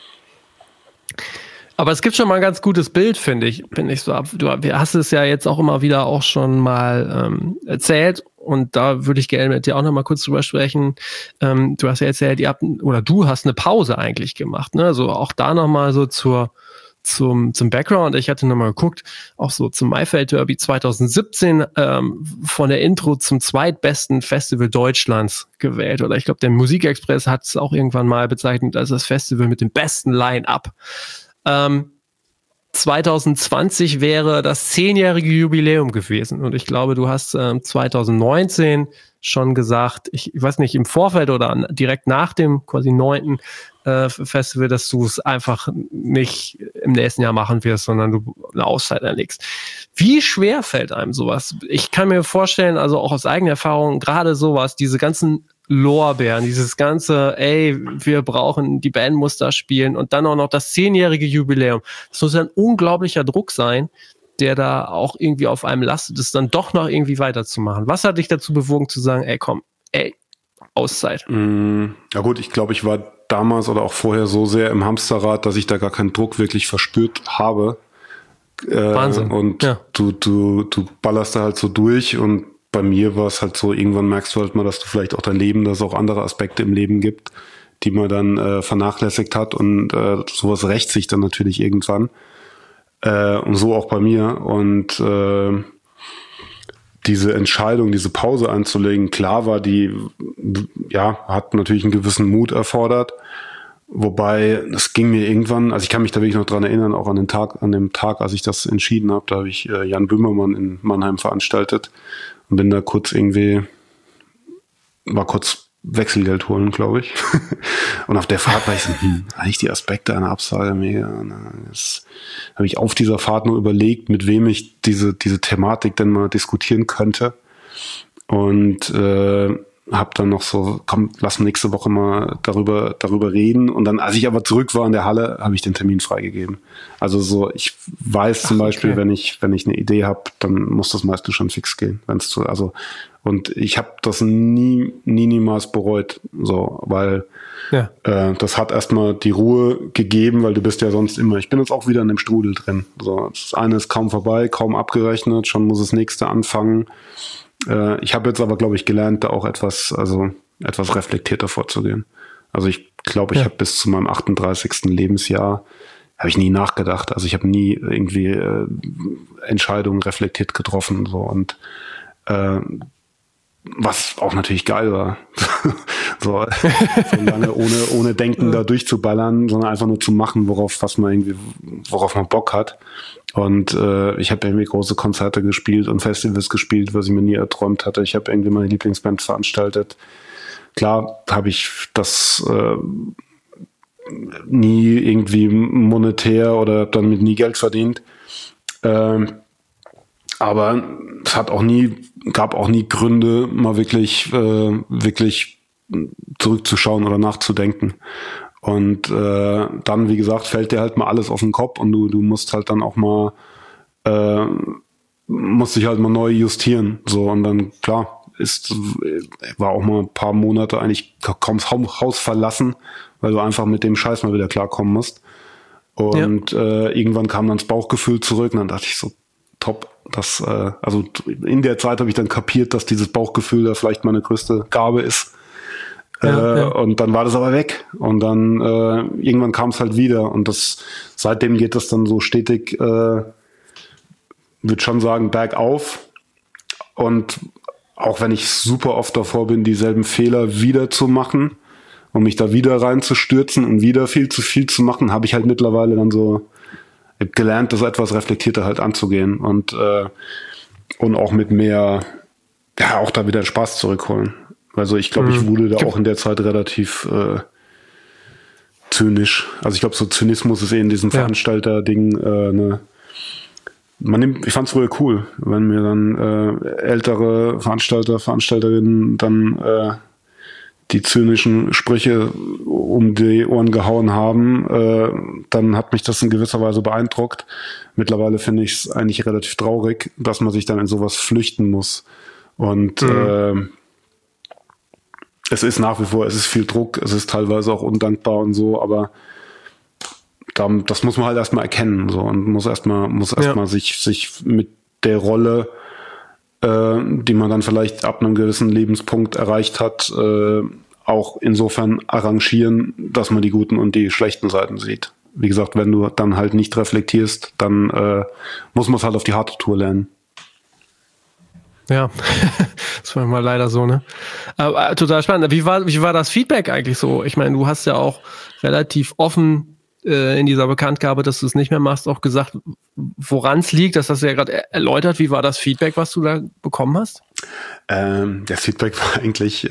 Aber es gibt schon mal ein ganz gutes Bild, finde ich so. Du hast es ja jetzt auch immer wieder auch schon mal erzählt. Und da würde ich gerne mit dir auch noch mal kurz drüber sprechen. Du hast ja erzählt, du hast eine Pause eigentlich gemacht, ne? Also auch da noch mal so zum Background. Ich hatte noch mal geguckt, auch so zum Maifeld Derby 2017 von der Intro zum zweitbesten Festival Deutschlands gewählt. Oder ich glaube, der Musikexpress hat es auch irgendwann mal bezeichnet als das Festival mit dem besten Line-Up. 2020 wäre das 10-jährige Jubiläum gewesen und ich glaube, du hast 2019 schon gesagt, ich weiß nicht, im Vorfeld oder direkt nach dem quasi 9. Festival, dass du es einfach nicht im nächsten Jahr machen wirst, sondern du eine Auszeit erlegst. Wie schwer fällt einem sowas? Ich kann mir vorstellen, also auch aus eigener Erfahrung, gerade sowas, diese ganzen Lorbeeren, dieses ganze, wir brauchen, die Band muss da spielen und dann auch noch das 10-jährige Jubiläum. Das muss ein unglaublicher Druck sein, der da auch irgendwie auf einem lastet, es dann doch noch irgendwie weiterzumachen. Was hat dich dazu bewogen zu sagen, Auszeit? Ja gut, ich glaube, ich war damals oder auch vorher so sehr im Hamsterrad, dass ich da gar keinen Druck wirklich verspürt habe. Wahnsinn. Und du ballerst da halt so durch und bei mir war es halt so, irgendwann merkst du halt mal, dass du vielleicht auch dein Leben, dass es auch andere Aspekte im Leben gibt, die man dann vernachlässigt hat und sowas rächt sich dann natürlich irgendwann. Und so auch bei mir. Und diese Entscheidung, diese Pause einzulegen, klar war hat natürlich einen gewissen Mut erfordert. Wobei, es ging mir irgendwann, also ich kann mich da wirklich noch dran erinnern, auch an dem Tag, als ich das entschieden habe, da habe ich Jan Böhmermann in Mannheim veranstaltet und bin da kurz Wechselgeld holen, glaube ich. Und auf der Fahrt war ich so, eigentlich die Aspekte einer Absage mega. Das habe ich auf dieser Fahrt nur überlegt, mit wem ich diese Thematik denn mal diskutieren könnte. Und habe dann noch so, komm, lass nächste Woche mal darüber reden. Und dann, als ich aber zurück war in der Halle, habe ich den Termin freigegeben. Also so, ich weiß zum Beispiel, wenn ich eine Idee habe, dann muss das meistens schon fix gehen. Und ich habe das niemals bereut, so, weil das hat erstmal die Ruhe gegeben, weil du bist ja sonst immer, ich bin jetzt auch wieder in dem Strudel drin. So, das eine ist kaum vorbei, kaum abgerechnet, schon muss das nächste anfangen. Ich habe jetzt aber, glaube ich, gelernt, da auch etwas reflektierter vorzugehen. Also ich glaube, ich habe bis zu meinem 38. Lebensjahr habe ich nie nachgedacht. Also ich habe nie irgendwie Entscheidungen reflektiert getroffen, so, und was auch natürlich geil war, so lange ohne Denken da durchzuballern, sondern einfach nur zu machen, worauf man Bock hat. Und ich habe irgendwie große Konzerte gespielt und Festivals gespielt, was ich mir nie erträumt hatte. Ich habe irgendwie meine Lieblingsband veranstaltet. Klar habe ich das nie irgendwie monetär oder habe damit nie Geld verdient. Aber es gab auch nie Gründe, mal wirklich zurückzuschauen oder nachzudenken. Und dann, wie gesagt, fällt dir halt mal alles auf den Kopf und du musst halt dann auch mal, musst dich halt mal neu justieren. So, und dann, klar, war auch mal ein paar Monate eigentlich kaum das Haus verlassen, weil du einfach mit dem Scheiß mal wieder klarkommen musst. Und irgendwann kam dann das Bauchgefühl zurück und dann dachte ich so, top. Also in der Zeit habe ich dann kapiert, dass dieses Bauchgefühl da vielleicht meine größte Gabe ist. Und dann war das aber weg. Und dann irgendwann kam es halt wieder. Und seitdem geht das dann so stetig, würde schon sagen, bergauf. Und auch wenn ich super oft davor bin, dieselben Fehler wieder zu machen und mich da wieder reinzustürzen und wieder viel zu viel zu machen, habe ich halt mittlerweile dann so gelernt, das etwas reflektierter halt anzugehen und auch mit mehr, auch da wieder Spaß zurückholen. Also ich glaube, ich wurde da auch in der Zeit relativ zynisch. Also ich glaube, so Zynismus ist in diesem Veranstalter-Ding ich fand es früher cool, wenn mir dann ältere Veranstalterinnen dann die zynischen Sprüche um die Ohren gehauen haben, dann hat mich das in gewisser Weise beeindruckt. Mittlerweile finde ich es eigentlich relativ traurig, dass man sich dann in sowas flüchten muss. Und es ist nach wie vor, es ist viel Druck, es ist teilweise auch undankbar und so, aber das muss man halt erstmal erkennen, so, und muss erstmal sich mit der Rolle, die man dann vielleicht ab einem gewissen Lebenspunkt erreicht hat, auch insofern arrangieren, dass man die guten und die schlechten Seiten sieht. Wie gesagt, wenn du dann halt nicht reflektierst, dann muss man es halt auf die harte Tour lernen. Ja, das war mal leider so, ne? Aber total spannend. Wie war das Feedback eigentlich so? Ich meine, du hast ja auch relativ offen in dieser Bekanntgabe, dass du es nicht mehr machst, auch gesagt, woran es liegt. Das hast du ja gerade erläutert. Wie war das Feedback, was du da bekommen hast? Das Feedback war eigentlich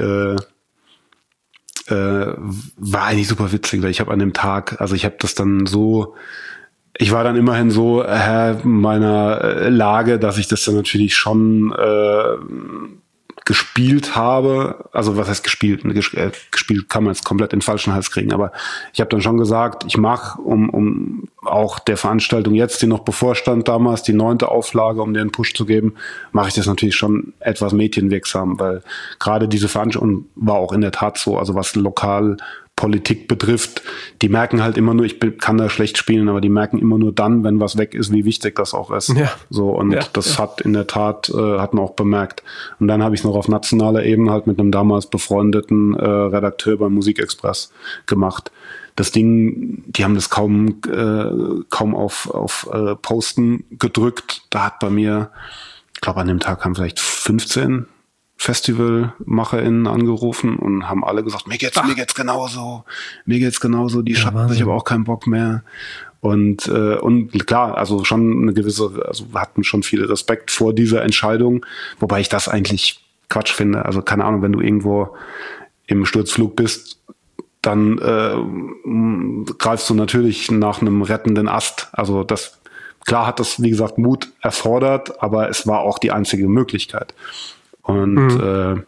super witzig, weil ich habe an dem Tag, also ich habe das dann so, ich war dann immerhin so meiner Lage, dass ich das dann natürlich schon gespielt habe. Also was heißt gespielt? Gespielt kann man jetzt komplett in den falschen Hals kriegen, aber ich habe dann schon gesagt, ich mache, um auch der Veranstaltung jetzt, die noch bevorstand damals, die 9. Auflage, um dir einen Push zu geben, mache ich das natürlich schon etwas medienwirksam, weil gerade diese Veranstaltung war auch in der Tat so, also was Lokalpolitik betrifft, die merken halt immer nur, kann da schlecht spielen, aber die merken immer nur dann, wenn was weg ist, wie wichtig das auch ist. Ja. So, und das hat in der Tat, hat man auch bemerkt. Und dann habe ich es noch auf nationaler Ebene halt mit einem damals befreundeten Redakteur beim Musikexpress gemacht. Das Ding, die haben das kaum auf Posten gedrückt. Da hat bei mir, ich glaube an dem Tag haben vielleicht 15 FestivalmacherInnen angerufen und haben alle gesagt, mir geht's genauso, die schaffen sich aber auch keinen Bock mehr. Und klar, also schon eine gewisse, also hatten schon viel Respekt vor dieser Entscheidung, wobei ich das eigentlich Quatsch finde. Also keine Ahnung, wenn du irgendwo im Sturzflug bist, dann greifst du natürlich nach einem rettenden Ast. Also klar hat das, wie gesagt, Mut erfordert, aber es war auch die einzige Möglichkeit. Und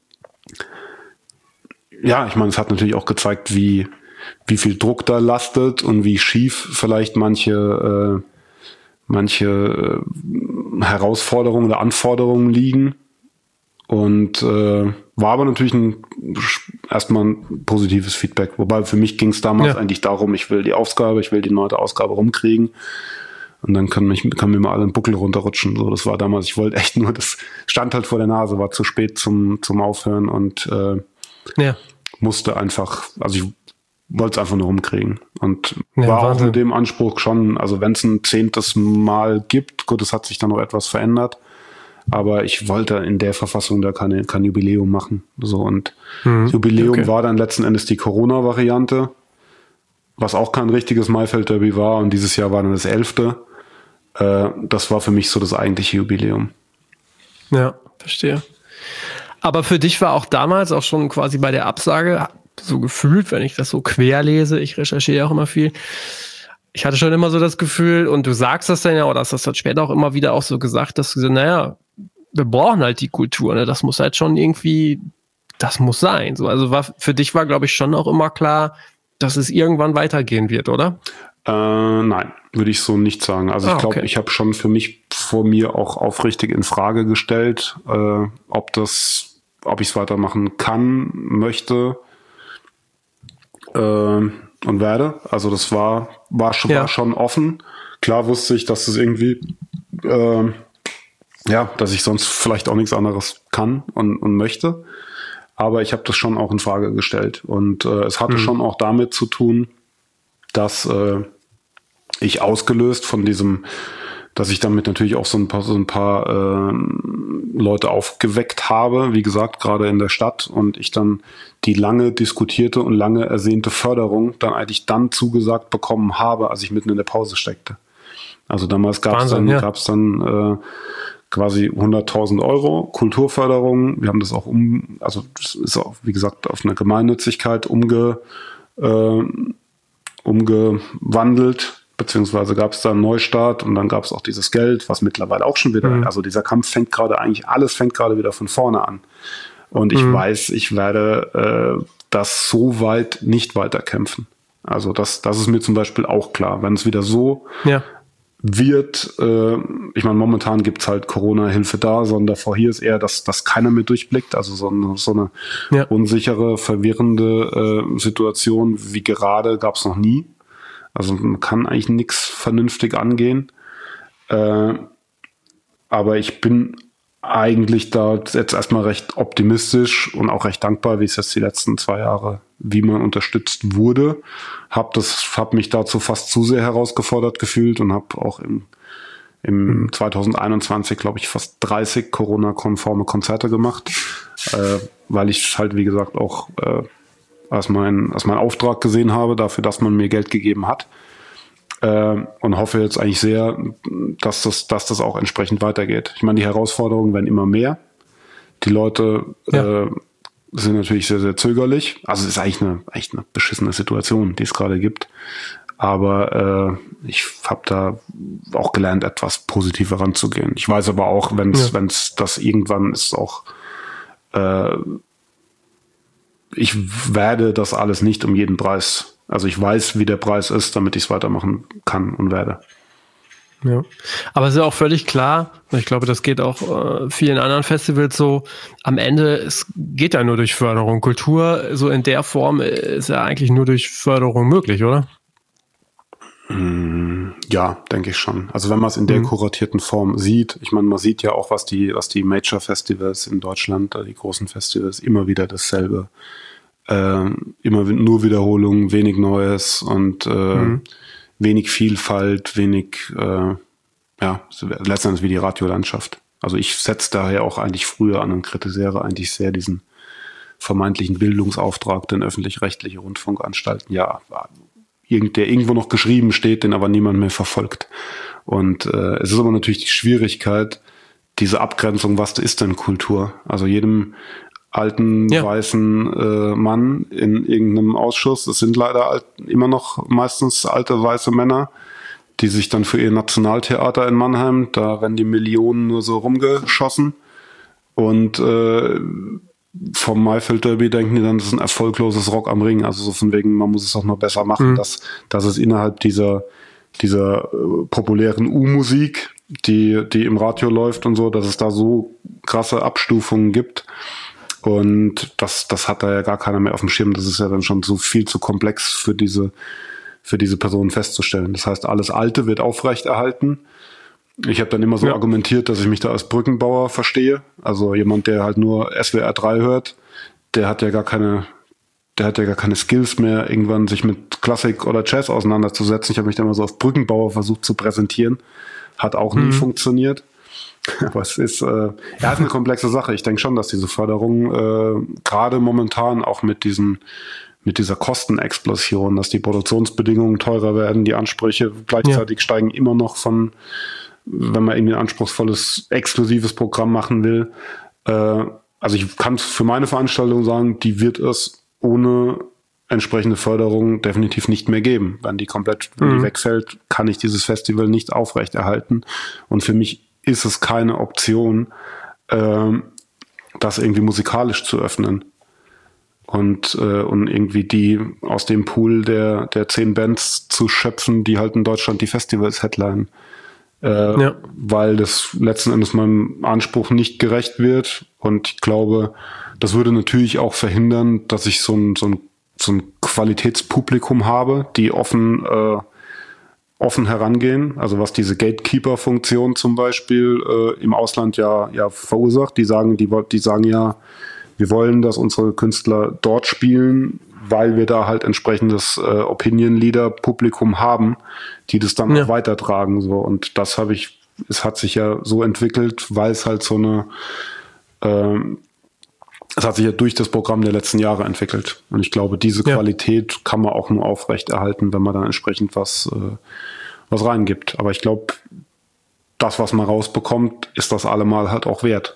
ich meine, es hat natürlich auch gezeigt, wie viel Druck da lastet und wie schief vielleicht manche Herausforderungen oder Anforderungen liegen. Und war aber natürlich erstmal ein positives Feedback. Wobei für mich ging es damals eigentlich darum, ich will die 9. Ausgabe rumkriegen. Und dann kann mir mal alle einen Buckel runterrutschen. So, das war damals, ich wollte echt nur, das stand halt vor der Nase, war zu spät zum Aufhören und musste einfach, also ich wollte es einfach nur rumkriegen. Und war auch mit dem Anspruch schon, also wenn es ein 10. Mal gibt, gut, es hat sich dann noch etwas verändert, aber ich wollte in der Verfassung da kein Jubiläum machen. So, und das Jubiläum war dann letzten Endes die Corona-Variante, was auch kein richtiges Maifeld-Derby war, und dieses Jahr war dann das 11. Das war für mich so das eigentliche Jubiläum. Ja, verstehe. Aber für dich war auch damals auch schon quasi bei der Absage so gefühlt, wenn ich das so quer lese, ich recherchiere auch immer viel, ich hatte schon immer so das Gefühl, und du sagst das dann ja, oder hast das dann später auch immer wieder auch so gesagt, dass du so, naja, wir brauchen halt die Kultur, ne? Das muss halt schon irgendwie, das muss sein. So, also für dich war, glaube ich, schon auch immer klar, dass es irgendwann weitergehen wird, oder? Nein, würde ich so nicht sagen. Also ich glaube, ich habe schon für mich vor mir auch aufrichtig in Frage gestellt, ob ich es weitermachen kann, möchte und werde. Also das war schon offen. Klar wusste ich, dass es irgendwie, dass ich sonst vielleicht auch nichts anderes kann und möchte. Aber ich habe das schon auch in Frage gestellt. Und es hatte schon auch damit zu tun, dass ich ausgelöst von diesem, dass ich damit natürlich auch so ein paar Leute aufgeweckt habe, wie gesagt, gerade in der Stadt, und ich dann die lange diskutierte und lange ersehnte Förderung dann eigentlich zugesagt bekommen habe, als ich mitten in der Pause steckte. Also damals gab es dann quasi 100.000 Euro Kulturförderung. Wir haben das auch das ist auch, wie gesagt, auf eine Gemeinnützigkeit umgewandelt, beziehungsweise gab es da einen Neustart, und dann gab es auch dieses Geld, was mittlerweile auch schon wieder, also dieser Kampf fängt gerade wieder von vorne an. Und ich weiß, ich werde das so weit nicht weiterkämpfen. Also das ist mir zum Beispiel auch klar. Wenn es wieder so wird, ich meine, momentan gibt's halt Corona-Hilfe da, sondern davor hier ist eher, dass keiner mehr durchblickt, also so eine unsichere, verwirrende Situation wie gerade gab's noch nie. Also man kann eigentlich nichts vernünftig angehen, aber ich bin eigentlich da jetzt erstmal recht optimistisch und auch recht dankbar, wie es jetzt die letzten 2 Jahre, wie man unterstützt wurde. Hab mich dazu fast zu sehr herausgefordert gefühlt und habe auch im 2021, glaube ich, fast 30 Corona-konforme Konzerte gemacht, weil ich halt, wie gesagt, auch als mein Auftrag gesehen habe, dafür, dass man mir Geld gegeben hat. Und hoffe jetzt eigentlich sehr, dass das auch entsprechend weitergeht. Ich meine, die Herausforderungen werden immer mehr. Die Leute sind natürlich sehr, sehr zögerlich. Also es ist eigentlich eine beschissene Situation, die es gerade gibt. Aber ich habe da auch gelernt, etwas positiver ranzugehen. Ich weiß aber auch, wenn es das irgendwann ist, auch ich werde das alles nicht um jeden Preis. Also ich weiß, wie der Preis ist, damit ich es weitermachen kann und werde. Ja, aber es ist ja auch völlig klar, ich glaube, das geht auch vielen anderen Festivals so, am Ende, es geht ja nur durch Förderung. Kultur so in der Form ist ja eigentlich nur durch Förderung möglich, oder? Ja, denke ich schon. Also wenn man es in der kuratierten Form sieht, ich meine, man sieht ja auch, was die Major-Festivals in Deutschland, die großen Festivals, immer wieder dasselbe. Immer nur Wiederholungen, wenig Neues und wenig Vielfalt, wenig, letztendlich wie die Radiolandschaft. Also ich setze daher auch eigentlich früher an und kritisiere eigentlich sehr diesen vermeintlichen Bildungsauftrag, den öffentlich-rechtliche Rundfunkanstalten der irgendwo noch geschrieben steht, den aber niemand mehr verfolgt. Und es ist aber natürlich die Schwierigkeit, diese Abgrenzung, was ist denn Kultur? Also jedem alten, weißen Mann in irgendeinem Ausschuss, es sind leider immer noch meistens alte, weiße Männer, die sich dann für ihr Nationaltheater in Mannheim, da werden die Millionen nur so rumgeschossen, und vom Maifeld Derby denken die dann, das ist ein erfolgloses Rock am Ring, also so von wegen, man muss es auch noch besser machen, dass es innerhalb dieser populären U-Musik die im Radio läuft und so, dass es da so krasse Abstufungen gibt. Und das hat da ja gar keiner mehr auf dem Schirm. Das ist ja dann schon so viel zu komplex für diese Personen festzustellen. Das heißt, alles Alte wird aufrechterhalten. Ich habe dann immer so argumentiert, dass ich mich da als Brückenbauer verstehe. Also jemand, der halt nur SWR 3 hört, der hat ja gar keine Skills mehr, irgendwann sich mit Klassik oder Jazz auseinanderzusetzen. Ich habe mich dann immer so auf Brückenbauer versucht zu präsentieren. Hat auch nie funktioniert. Aber es ist eine komplexe Sache. Ich denke schon, dass diese Förderung gerade momentan auch mit dieser Kostenexplosion, dass die Produktionsbedingungen teurer werden, die Ansprüche gleichzeitig steigen immer noch wenn man irgendwie ein anspruchsvolles, exklusives Programm machen will. Also ich kann es für meine Veranstaltung sagen, die wird es ohne entsprechende Förderung definitiv nicht mehr geben. Wenn die wegfällt, kann ich dieses Festival nicht aufrechterhalten. Und für mich ist es keine Option, das irgendwie musikalisch zu öffnen. Und irgendwie die aus dem Pool der 10 Bands zu schöpfen, die halt in Deutschland die Festivals headlinen. Weil das letzten Endes meinem Anspruch nicht gerecht wird. Und ich glaube, das würde natürlich auch verhindern, dass ich so ein Qualitätspublikum habe, die offen herangehen. Also was diese Gatekeeper-Funktion zum Beispiel im Ausland ja verursacht. Die sagen ja, wir wollen, dass unsere Künstler dort spielen, weil wir da halt entsprechendes Opinion-Leader-Publikum haben, die das dann auch weitertragen. So. Und es hat sich ja so entwickelt, weil es halt es hat sich ja durch das Programm der letzten Jahre entwickelt. Und ich glaube, diese Qualität kann man auch nur aufrechterhalten, wenn man dann entsprechend was reingibt. Aber ich glaube, das, was man rausbekommt, ist das allemal halt auch wert.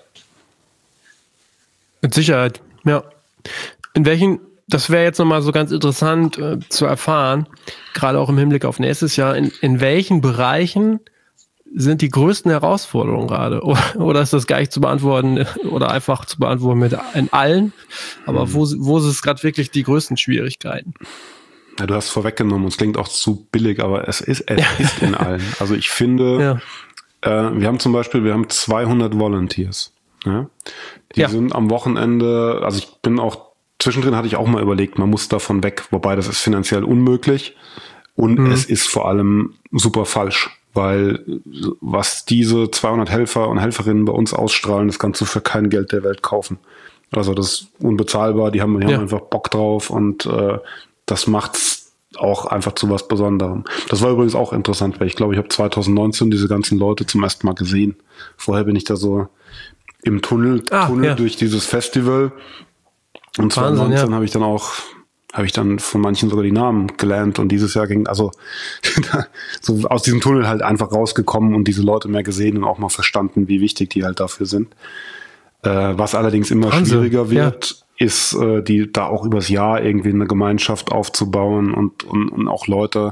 Mit Sicherheit, ja. Das wäre jetzt nochmal so ganz interessant zu erfahren, gerade auch im Hinblick auf nächstes Jahr, in welchen Bereichen sind die größten Herausforderungen gerade? Oder ist das gar nicht zu beantworten oder einfach zu beantworten in allen? Aber wo sind es gerade wirklich die größten Schwierigkeiten? Ja, du hast vorweggenommen, es klingt auch zu billig, aber es ist in allen. Also ich finde, wir haben 200 Volunteers. Ja? Die sind am Wochenende, also zwischendrin hatte ich auch mal überlegt, man muss davon weg, wobei das ist finanziell unmöglich und es ist vor allem super falsch, weil was diese 200 Helfer und Helferinnen bei uns ausstrahlen, das kannst du für kein Geld der Welt kaufen. Also das ist unbezahlbar, die haben einfach Bock drauf und das macht's auch einfach zu was Besonderem. Das war übrigens auch interessant, weil ich glaube, ich habe 2019 diese ganzen Leute zum ersten Mal gesehen. Vorher bin ich da so im Tunnel durch dieses Festival. Und 2019 habe ich dann von manchen sogar die Namen gelernt und dieses Jahr ging, also so aus diesem Tunnel halt einfach rausgekommen und diese Leute mehr gesehen und auch mal verstanden, wie wichtig die halt dafür sind. Was allerdings immer schwieriger wird, ist, die da auch übers Jahr irgendwie eine Gemeinschaft aufzubauen und auch Leute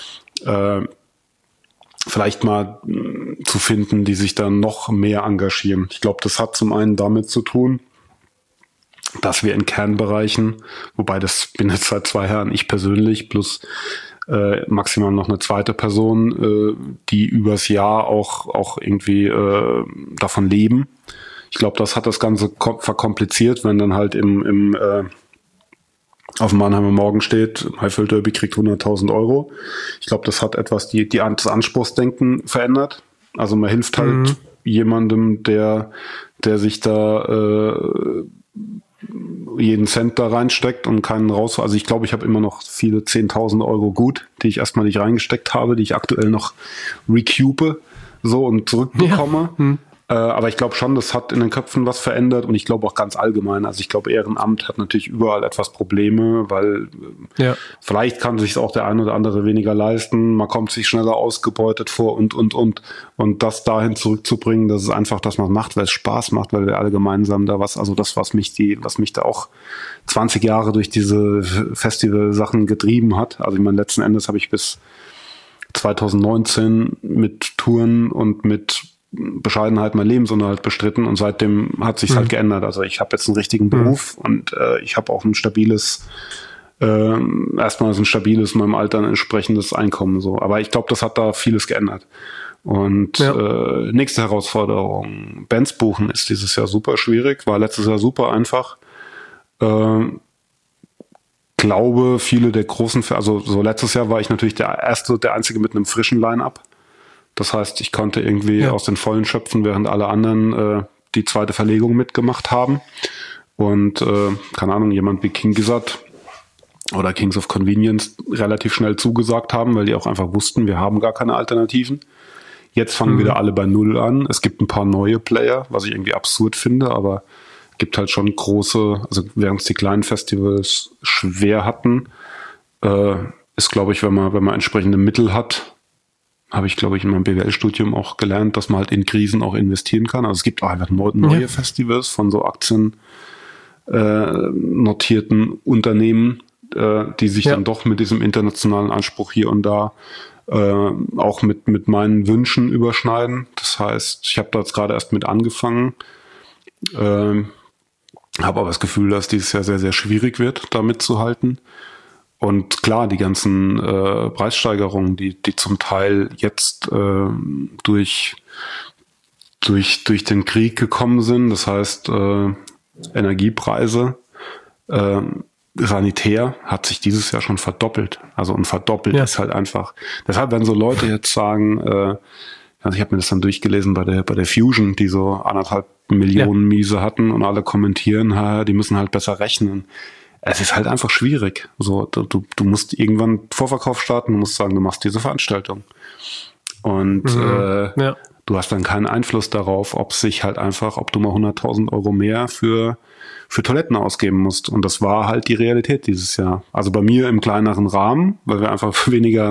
vielleicht mal zu finden, die sich dann noch mehr engagieren. Ich glaube, das hat zum einen damit zu tun, dass wir in Kernbereichen, wobei das bin jetzt seit 2 Jahren ich persönlich plus maximal noch eine zweite Person, die übers Jahr auch irgendwie davon leben. Ich glaube, das hat das Ganze verkompliziert, wenn dann halt auf dem Mannheimer Morgen steht, Highfield Derby kriegt 100.000 Euro. Ich glaube, das hat etwas das Anspruchsdenken verändert. Also man hilft halt jemandem, der sich da jeden Cent da reinsteckt und keinen raus. Also ich glaube, ich habe immer noch viele 10.000 Euro gut, die ich erstmal nicht reingesteckt habe, die ich aktuell noch recupe und zurückbekomme. Ja. Aber ich glaube schon, das hat in den Köpfen was verändert und ich glaube auch ganz allgemein. Also ich glaube, Ehrenamt hat natürlich überall etwas Probleme, weil vielleicht kann sich auch der eine oder andere weniger leisten. Man kommt sich schneller ausgebeutet vor und das dahin zurückzubringen, dass es einfach, dass man macht, weil es Spaß macht, weil wir alle gemeinsam da was mich da auch 20 Jahre durch diese Festival-Sachen getrieben hat. Also ich meine, letzten Endes habe ich bis 2019 mit Touren und mit Bescheidenheit mein Lebensunterhalt bestritten und seitdem hat sich's halt geändert. Also ich habe jetzt einen richtigen Beruf und ich habe auch ein stabiles, meinem Alter ein entsprechendes Einkommen. So. Aber ich glaube, das hat da vieles geändert. Und nächste Herausforderung, Bands buchen ist dieses Jahr super schwierig, war letztes Jahr super einfach. Glaube, viele der großen, also so letztes Jahr war ich natürlich der Einzige mit einem frischen Line-Up. Das heißt, ich konnte irgendwie aus den Vollen schöpfen, während alle anderen die zweite Verlegung mitgemacht haben. Und keine Ahnung, jemand wie King Gizzard oder Kings of Convenience relativ schnell zugesagt haben, weil die auch einfach wussten, wir haben gar keine Alternativen. Jetzt fangen wieder alle bei Null an. Es gibt ein paar neue Player, was ich irgendwie absurd finde, aber gibt halt schon große, also während es die kleinen Festivals schwer hatten, ist, glaube ich, wenn man entsprechende Mittel hat, habe ich, glaube ich, in meinem BWL-Studium auch gelernt, dass man halt in Krisen auch investieren kann. Also es gibt auch einfach neue Festivals von so aktiennotierten Unternehmen, die sich dann doch mit diesem internationalen Anspruch hier und da auch mit meinen Wünschen überschneiden. Das heißt, ich habe da jetzt gerade erst mit angefangen, habe aber das Gefühl, dass dieses Jahr sehr, sehr schwierig wird, da mitzuhalten. Und klar, die ganzen Preissteigerungen, die zum Teil jetzt durch den Krieg gekommen sind, das heißt Energiepreise, Sanitär hat sich dieses Jahr schon verdoppelt. Also und verdoppelt ist halt einfach. Deshalb, wenn so Leute jetzt sagen, also ich habe mir das dann durchgelesen bei der Fusion, die so 1,5 Millionen Miese hatten und alle kommentieren, die müssen halt besser rechnen. Es ist halt einfach schwierig. So, du musst irgendwann Vorverkauf starten, du musst sagen, du machst diese Veranstaltung. Und du hast dann keinen Einfluss darauf, ob du mal 100.000 Euro mehr für Toiletten ausgeben musst. Und das war halt die Realität dieses Jahr. Also bei mir im kleineren Rahmen, weil wir einfach weniger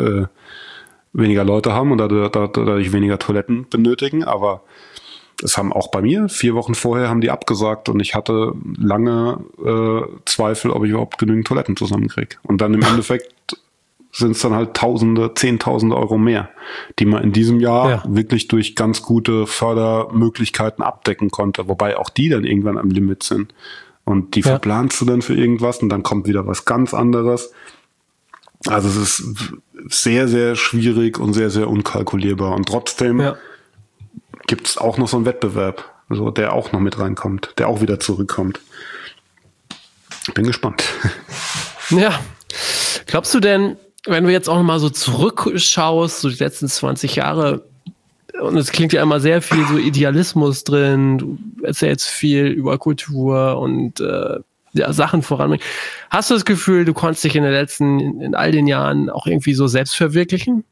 Leute haben und dadurch weniger Toiletten benötigen. Aber es haben auch bei mir 4 Wochen vorher haben die abgesagt und ich hatte lange Zweifel, ob ich überhaupt genügend Toiletten zusammenkriege. Und dann im Endeffekt sind es dann halt Zehntausende Euro mehr, die man in diesem Jahr wirklich durch ganz gute Fördermöglichkeiten abdecken konnte. Wobei auch die dann irgendwann am Limit sind. Und die verplanst du dann für irgendwas und dann kommt wieder was ganz anderes. Also es ist sehr, sehr schwierig und sehr, sehr unkalkulierbar. Und trotzdem gibt es auch noch so einen Wettbewerb, also der auch noch mit reinkommt, der auch wieder zurückkommt. Bin gespannt. Ja. Glaubst du denn, wenn du jetzt auch noch mal so zurückschaust, so die letzten 20 Jahre, und es klingt ja immer sehr viel so Idealismus drin, du erzählst viel über Kultur und Sachen voranbringen. Hast du das Gefühl, du konntest dich in all den Jahren auch irgendwie so selbst verwirklichen?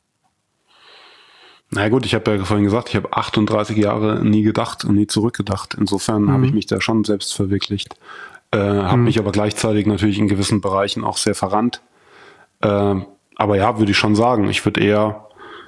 Na gut, ich habe ja vorhin gesagt, ich habe 38 Jahre nie gedacht und nie zurückgedacht. Insofern habe ich mich da schon selbst verwirklicht. Habe mich aber gleichzeitig natürlich in gewissen Bereichen auch sehr verrannt. Aber ja, würde ich schon sagen. Ich würde eher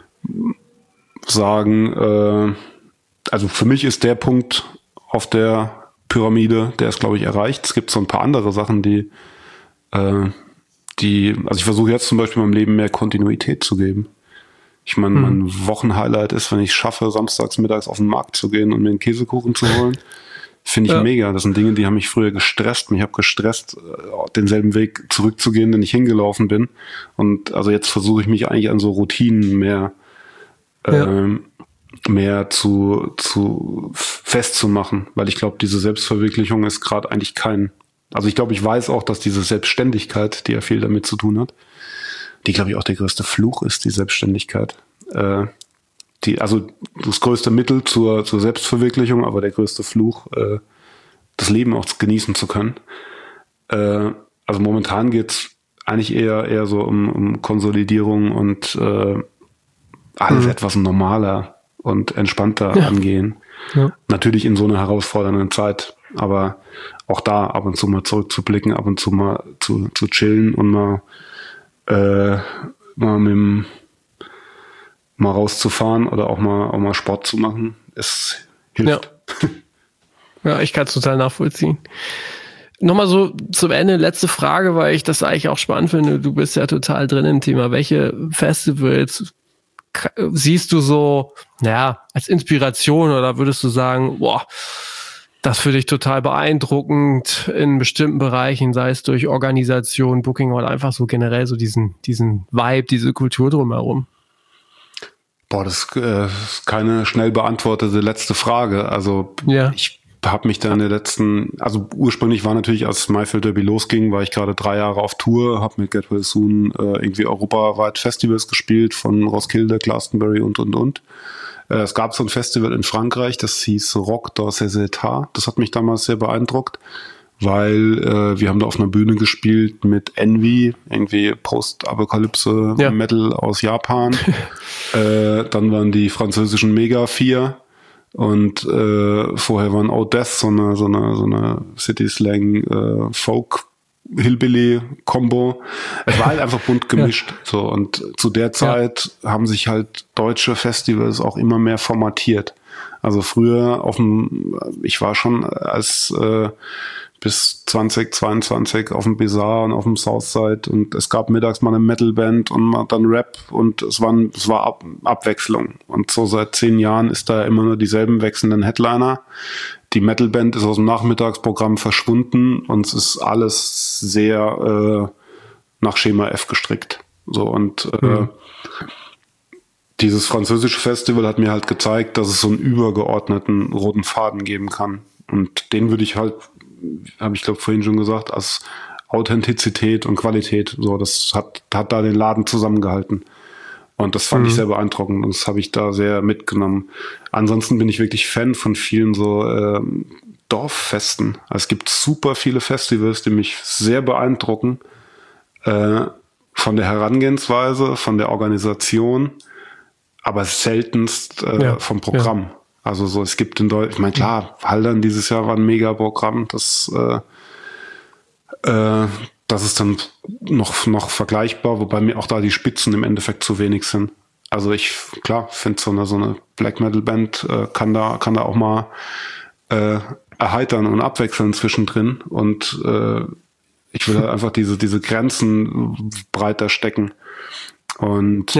sagen, also für mich ist der Punkt auf der Pyramide, der ist, glaube ich, erreicht. Es gibt so ein paar andere Sachen, also ich versuche jetzt zum Beispiel meinem Leben mehr Kontinuität zu geben. Ich meine, mein Wochenhighlight ist, wenn ich es schaffe, samstags mittags auf den Markt zu gehen und mir einen Käsekuchen zu holen. Finde ich mega. Das sind Dinge, die haben mich früher gestresst. Mich habe gestresst, denselben Weg zurückzugehen, den ich hingelaufen bin. Und also jetzt versuche ich mich eigentlich an so Routinen mehr zu festzumachen, weil ich glaube, diese Selbstverwirklichung ist gerade eigentlich also ich glaube, ich weiß auch, dass diese Selbstständigkeit, die ja viel damit zu tun hat, die, glaube ich, auch der größte Fluch ist, die Selbstständigkeit. Also das größte Mittel zur Selbstverwirklichung, aber der größte Fluch, das Leben auch genießen zu können. Also momentan geht's eigentlich eher so um Konsolidierung und alles etwas normaler und entspannter angehen. Ja. Natürlich in so einer herausfordernden Zeit, aber auch da ab und zu mal zurückzublicken, ab und zu mal zu chillen und mal rauszufahren oder auch mal Sport zu machen, es hilft. Ja, ich kann es total nachvollziehen. Nochmal so zum Ende, letzte Frage, weil ich das eigentlich auch spannend finde. Du bist ja total drin im Thema. Welche Festivals siehst du so, als Inspiration oder würdest du sagen, das finde ich total beeindruckend in bestimmten Bereichen, sei es durch Organisation, Booking oder einfach so generell so diesen Vibe, diese Kultur drumherum? Boah, das ist keine schnell beantwortete letzte Frage. Also ich habe mich da in der letzten, also ursprünglich war natürlich, als Maifeld Derby losging, war ich gerade 3 Jahre auf Tour, habe mit Get Well Soon irgendwie europaweit Festivals gespielt, von Roskilde, Glastonbury und. Es gab so ein Festival in Frankreich, das hieß Rock dans ses États. Das hat mich damals sehr beeindruckt, weil wir haben da auf einer Bühne gespielt mit Envy, irgendwie Post-Apokalypse Metal aus Japan. Dann waren die französischen Mega 4 und vorher waren Death, so eine City Slang Folk Hillbilly-Combo. Es war halt einfach bunt gemischt. So, und zu der Zeit haben sich halt deutsche Festivals auch immer mehr formatiert. Also früher ich war schon als bis 2022 auf dem Bizarre und auf dem Southside und es gab mittags mal eine Metalband und dann Rap und es war Abwechslung. Und so seit 10 Jahren ist da immer nur dieselben wechselnden Headliner. Die Metalband ist aus dem Nachmittagsprogramm verschwunden und es ist alles sehr nach Schema F gestrickt. So und dieses französische Festival hat mir halt gezeigt, dass es so einen übergeordneten roten Faden geben kann. Und den würde ich halt, habe ich glaube vorhin schon gesagt, als Authentizität und Qualität, so das hat da den Laden zusammengehalten. Und das fand ich sehr beeindruckend und das habe ich da sehr mitgenommen. Ansonsten bin ich wirklich Fan von vielen so Dorffesten. Also es gibt super viele Festivals, die mich sehr beeindrucken. Von der Herangehensweise, von der Organisation, aber seltenst vom Programm. Ja. Also so, es gibt in Deutschland, ich meine klar, Haldern dieses Jahr war ein Mega-Programm, das ist dann noch vergleichbar, wobei mir auch da die Spitzen im Endeffekt zu wenig sind. Also ich, klar, finde so eine Black Metal Band kann da auch mal erheitern und abwechseln zwischendrin und ich will halt einfach diese Grenzen breiter stecken und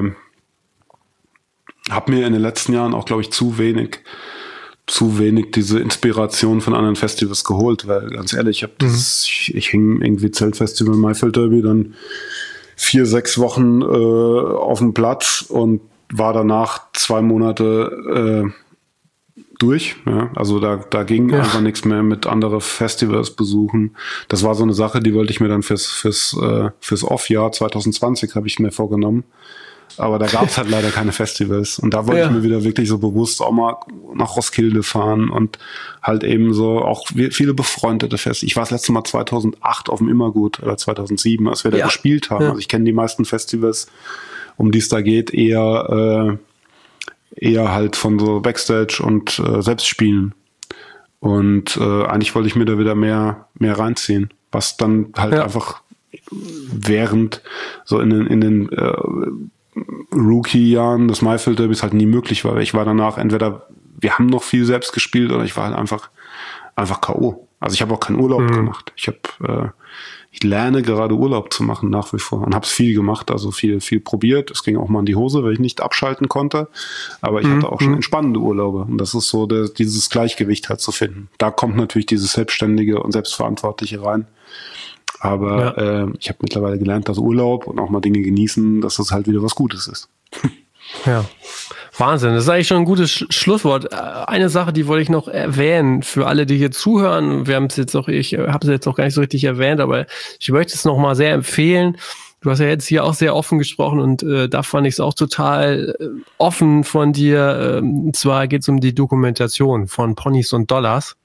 habe mir in den letzten Jahren auch, glaube ich, zu wenig diese Inspiration von anderen Festivals geholt, weil ganz ehrlich, ich hing irgendwie Zeltfestival Maifeld Derby dann 4-6 Wochen auf dem Platz und war danach 2 Monate durch. Ja? Also da ging einfach nichts mehr mit andere Festivals besuchen. Das war so eine Sache, die wollte ich mir dann fürs Off-Jahr 2020 habe ich mir vorgenommen. Aber da gab es halt leider keine Festivals. Und da wollte ich mir wieder wirklich so bewusst auch mal nach Roskilde fahren und halt eben so auch viele befreundete Festivals. Ich war das letzte Mal 2008 auf dem Immergut oder 2007, als wir da gespielt haben. Also ich kenne die meisten Festivals, um die es da geht, eher halt von so Backstage und Selbstspielen. Und eigentlich wollte ich mir da wieder mehr reinziehen, was dann halt einfach während so in den Rookie-Jahren des Maifeld Derbys halt nie möglich war. Weil ich war danach entweder, wir haben noch viel selbst gespielt oder ich war halt einfach K.O. Also ich habe auch keinen Urlaub gemacht. Ich lerne gerade Urlaub zu machen nach wie vor und habe es viel gemacht, also viel probiert. Es ging auch mal in die Hose, weil ich nicht abschalten konnte. Aber ich hatte auch schon entspannende Urlaube. Und das ist so dieses Gleichgewicht halt zu finden. Da kommt natürlich dieses Selbstständige und Selbstverantwortliche rein. Aber ich habe mittlerweile gelernt, dass Urlaub und auch mal Dinge genießen, dass das halt wieder was Gutes ist. Ja, Wahnsinn. Das ist eigentlich schon ein gutes Schlusswort. Eine Sache, die wollte ich noch erwähnen für alle, die hier zuhören. Ich habe es jetzt auch gar nicht so richtig erwähnt, aber ich möchte es noch mal sehr empfehlen. Du hast ja jetzt hier auch sehr offen gesprochen und da fand ich es auch total offen von dir. Und zwar geht es um die Dokumentation von Ponys und Dollars.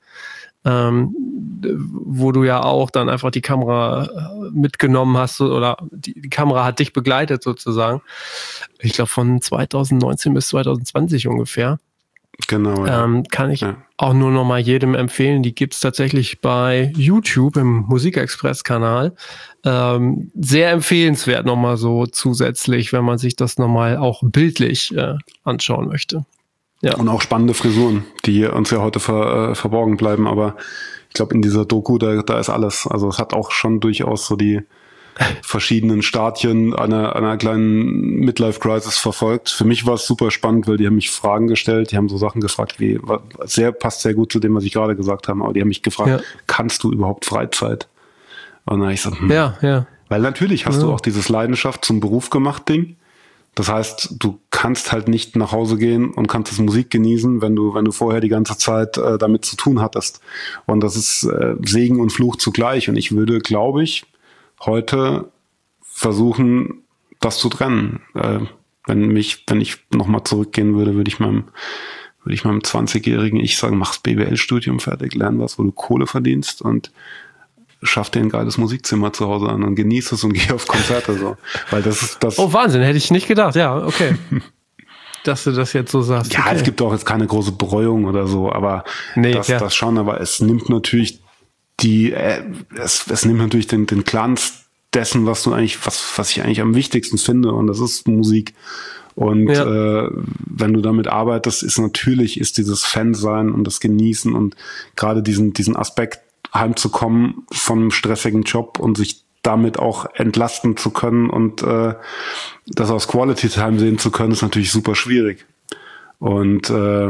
Wo du ja auch dann einfach die Kamera mitgenommen hast oder die Kamera hat dich begleitet sozusagen. Ich glaube von 2019 bis 2020 ungefähr. Genau. Kann ich auch nur noch mal jedem empfehlen. Die gibt's tatsächlich bei YouTube im Musikexpress-Kanal. Sehr empfehlenswert noch mal so zusätzlich, wenn man sich das noch mal auch bildlich anschauen möchte. Ja. Und auch spannende Frisuren, die uns ja heute verborgen bleiben. Aber ich glaube, in dieser Doku, da ist alles. Also es hat auch schon durchaus so die verschiedenen Stadien einer kleinen Midlife-Crisis verfolgt. Für mich war es super spannend, weil die haben mich Fragen gestellt. Die haben so Sachen gefragt, passt sehr gut zu dem, was ich gerade gesagt habe. Aber die haben mich gefragt, kannst du überhaupt Freizeit? Und dann habe ich gesagt, ja. Weil natürlich hast du auch dieses Leidenschaft zum Beruf gemacht Ding. Das heißt, du kannst halt nicht nach Hause gehen und kannst das Musik genießen, wenn du vorher die ganze Zeit damit zu tun hattest. Und das ist Segen und Fluch zugleich. Und ich würde, glaube ich, heute versuchen, das zu trennen. Wenn ich nochmal zurückgehen würde, würde ich meinem 20-jährigen Ich sagen, mach's BWL-Studium fertig, lern was, wo du Kohle verdienst und schaff dir ein geiles Musikzimmer zu Hause an und genieß es und geh auf Konzerte so. Weil das ist das. Oh, Wahnsinn, hätte ich nicht gedacht, ja, okay. Dass du das jetzt so sagst. Ja, okay. Es gibt auch jetzt keine große Bereuung oder so, aber das schon, aber es nimmt natürlich es nimmt natürlich den Glanz dessen, was ich eigentlich am wichtigsten finde, und das ist Musik. Und wenn du damit arbeitest, ist dieses Fansein und das Genießen und gerade diesen Aspekt, heimzukommen von einem stressigen Job und sich damit auch entlasten zu können und das aus Quality Time sehen zu können, ist natürlich super schwierig. Und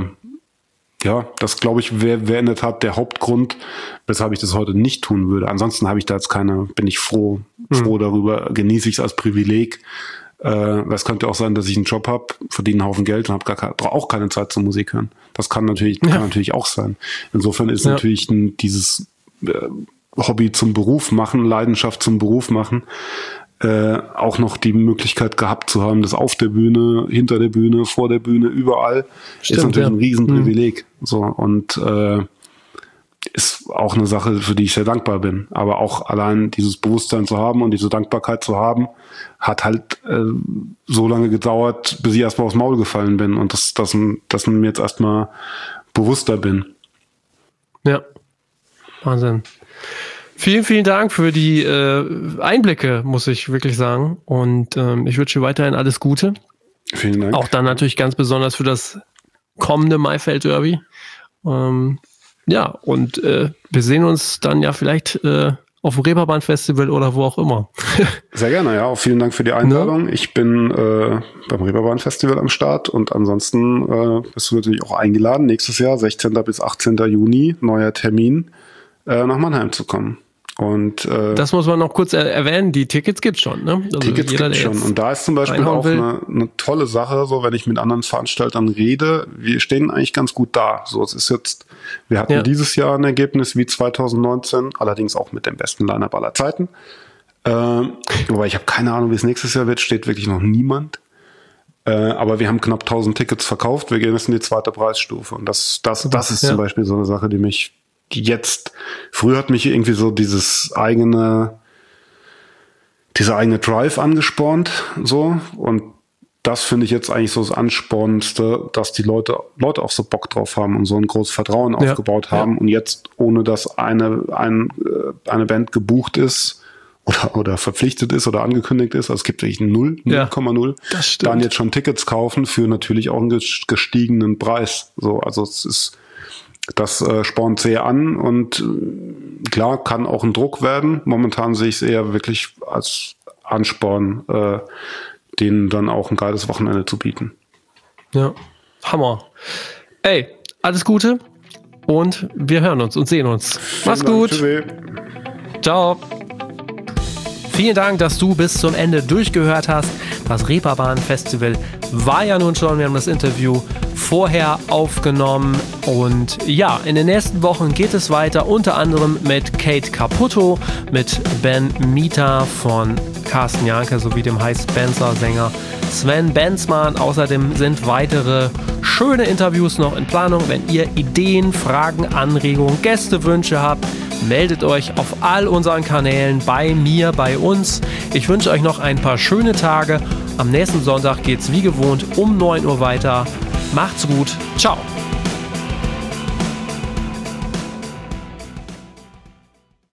das, glaube ich, wäre in der Tat der Hauptgrund, weshalb ich das heute nicht tun würde. Ansonsten habe ich da jetzt bin ich froh darüber, genieße ich es als Privileg. Es könnte auch sein, dass ich einen Job habe, verdiene einen Haufen Geld und habe auch keine Zeit zur Musik hören. Das kann natürlich auch sein. Insofern ist natürlich dieses Hobby zum Beruf machen, Leidenschaft zum Beruf machen, auch noch die Möglichkeit gehabt zu haben, das auf der Bühne, hinter der Bühne, vor der Bühne, überall, ist natürlich ein Riesenprivileg. So, und ist auch eine Sache, für die ich sehr dankbar bin. Aber auch allein dieses Bewusstsein zu haben und diese Dankbarkeit zu haben, hat halt so lange gedauert, bis ich erstmal aufs Maul gefallen bin und dass mir jetzt erstmal bewusster bin. Ja, Wahnsinn. Vielen, vielen Dank für die Einblicke, muss ich wirklich sagen. Und ich wünsche dir weiterhin alles Gute. Vielen Dank. Auch dann natürlich ganz besonders für das kommende Maifeld Derby. Und wir sehen uns dann ja vielleicht auf dem Reeperbahn Festival oder wo auch immer. Sehr gerne, ja. Auch vielen Dank für die Einladung. Ja. Ich bin beim Reeperbahn Festival am Start und ansonsten bist du natürlich auch eingeladen, nächstes Jahr, 16. bis 18. Juni, neuer Termin, nach Mannheim zu kommen. Und das muss man noch kurz erwähnen, die Tickets gibt's schon, ne? Also Tickets gibt's schon. Und da ist zum Beispiel auch eine tolle Sache, so wenn ich mit anderen Veranstaltern rede, wir stehen eigentlich ganz gut da. So, es ist jetzt, wir hatten dieses Jahr ein Ergebnis wie 2019, allerdings auch mit dem besten Line-Up aller Zeiten. Wobei ich habe keine Ahnung, wie es nächstes Jahr wird, steht wirklich noch niemand. Aber wir haben knapp 1000 Tickets verkauft, wir gehen jetzt in die zweite Preisstufe. Und das ist zum Beispiel so eine Sache, die früher hat mich irgendwie so dieser eigene Drive angespornt, so. Und das finde ich jetzt eigentlich so das Anspornendste, dass die Leute auch so Bock drauf haben und so ein großes Vertrauen aufgebaut haben. Und jetzt, ohne dass eine Band gebucht ist oder verpflichtet ist oder angekündigt ist, also es gibt wirklich 0,0, dann jetzt schon Tickets kaufen für natürlich auch einen gestiegenen Preis. So, also das spornt sehr an und klar, kann auch ein Druck werden. Momentan sehe ich es eher wirklich als Ansporn, denen dann auch ein geiles Wochenende zu bieten. Ja, Hammer. Ey, alles Gute und wir hören uns und sehen uns. Mach's gut. Tschüssi. Ciao. Vielen Dank, dass du bis zum Ende durchgehört hast. Das Reeperbahn Festival war ja nun schon, wir haben das Interview vorher aufgenommen und ja, in den nächsten Wochen geht es weiter, unter anderem mit Kate Caputo, mit Ben Mita von Carsten Janke sowie dem High Spencer Sänger Sven Benzmann. Außerdem sind weitere schöne Interviews noch in Planung. Wenn ihr Ideen, Fragen, Anregungen, Gästewünsche habt, meldet euch auf all unseren Kanälen bei mir, bei uns. Ich wünsche euch noch ein paar schöne Tage. Am nächsten Sonntag geht's wie gewohnt um 9 Uhr weiter. Macht's gut. Ciao.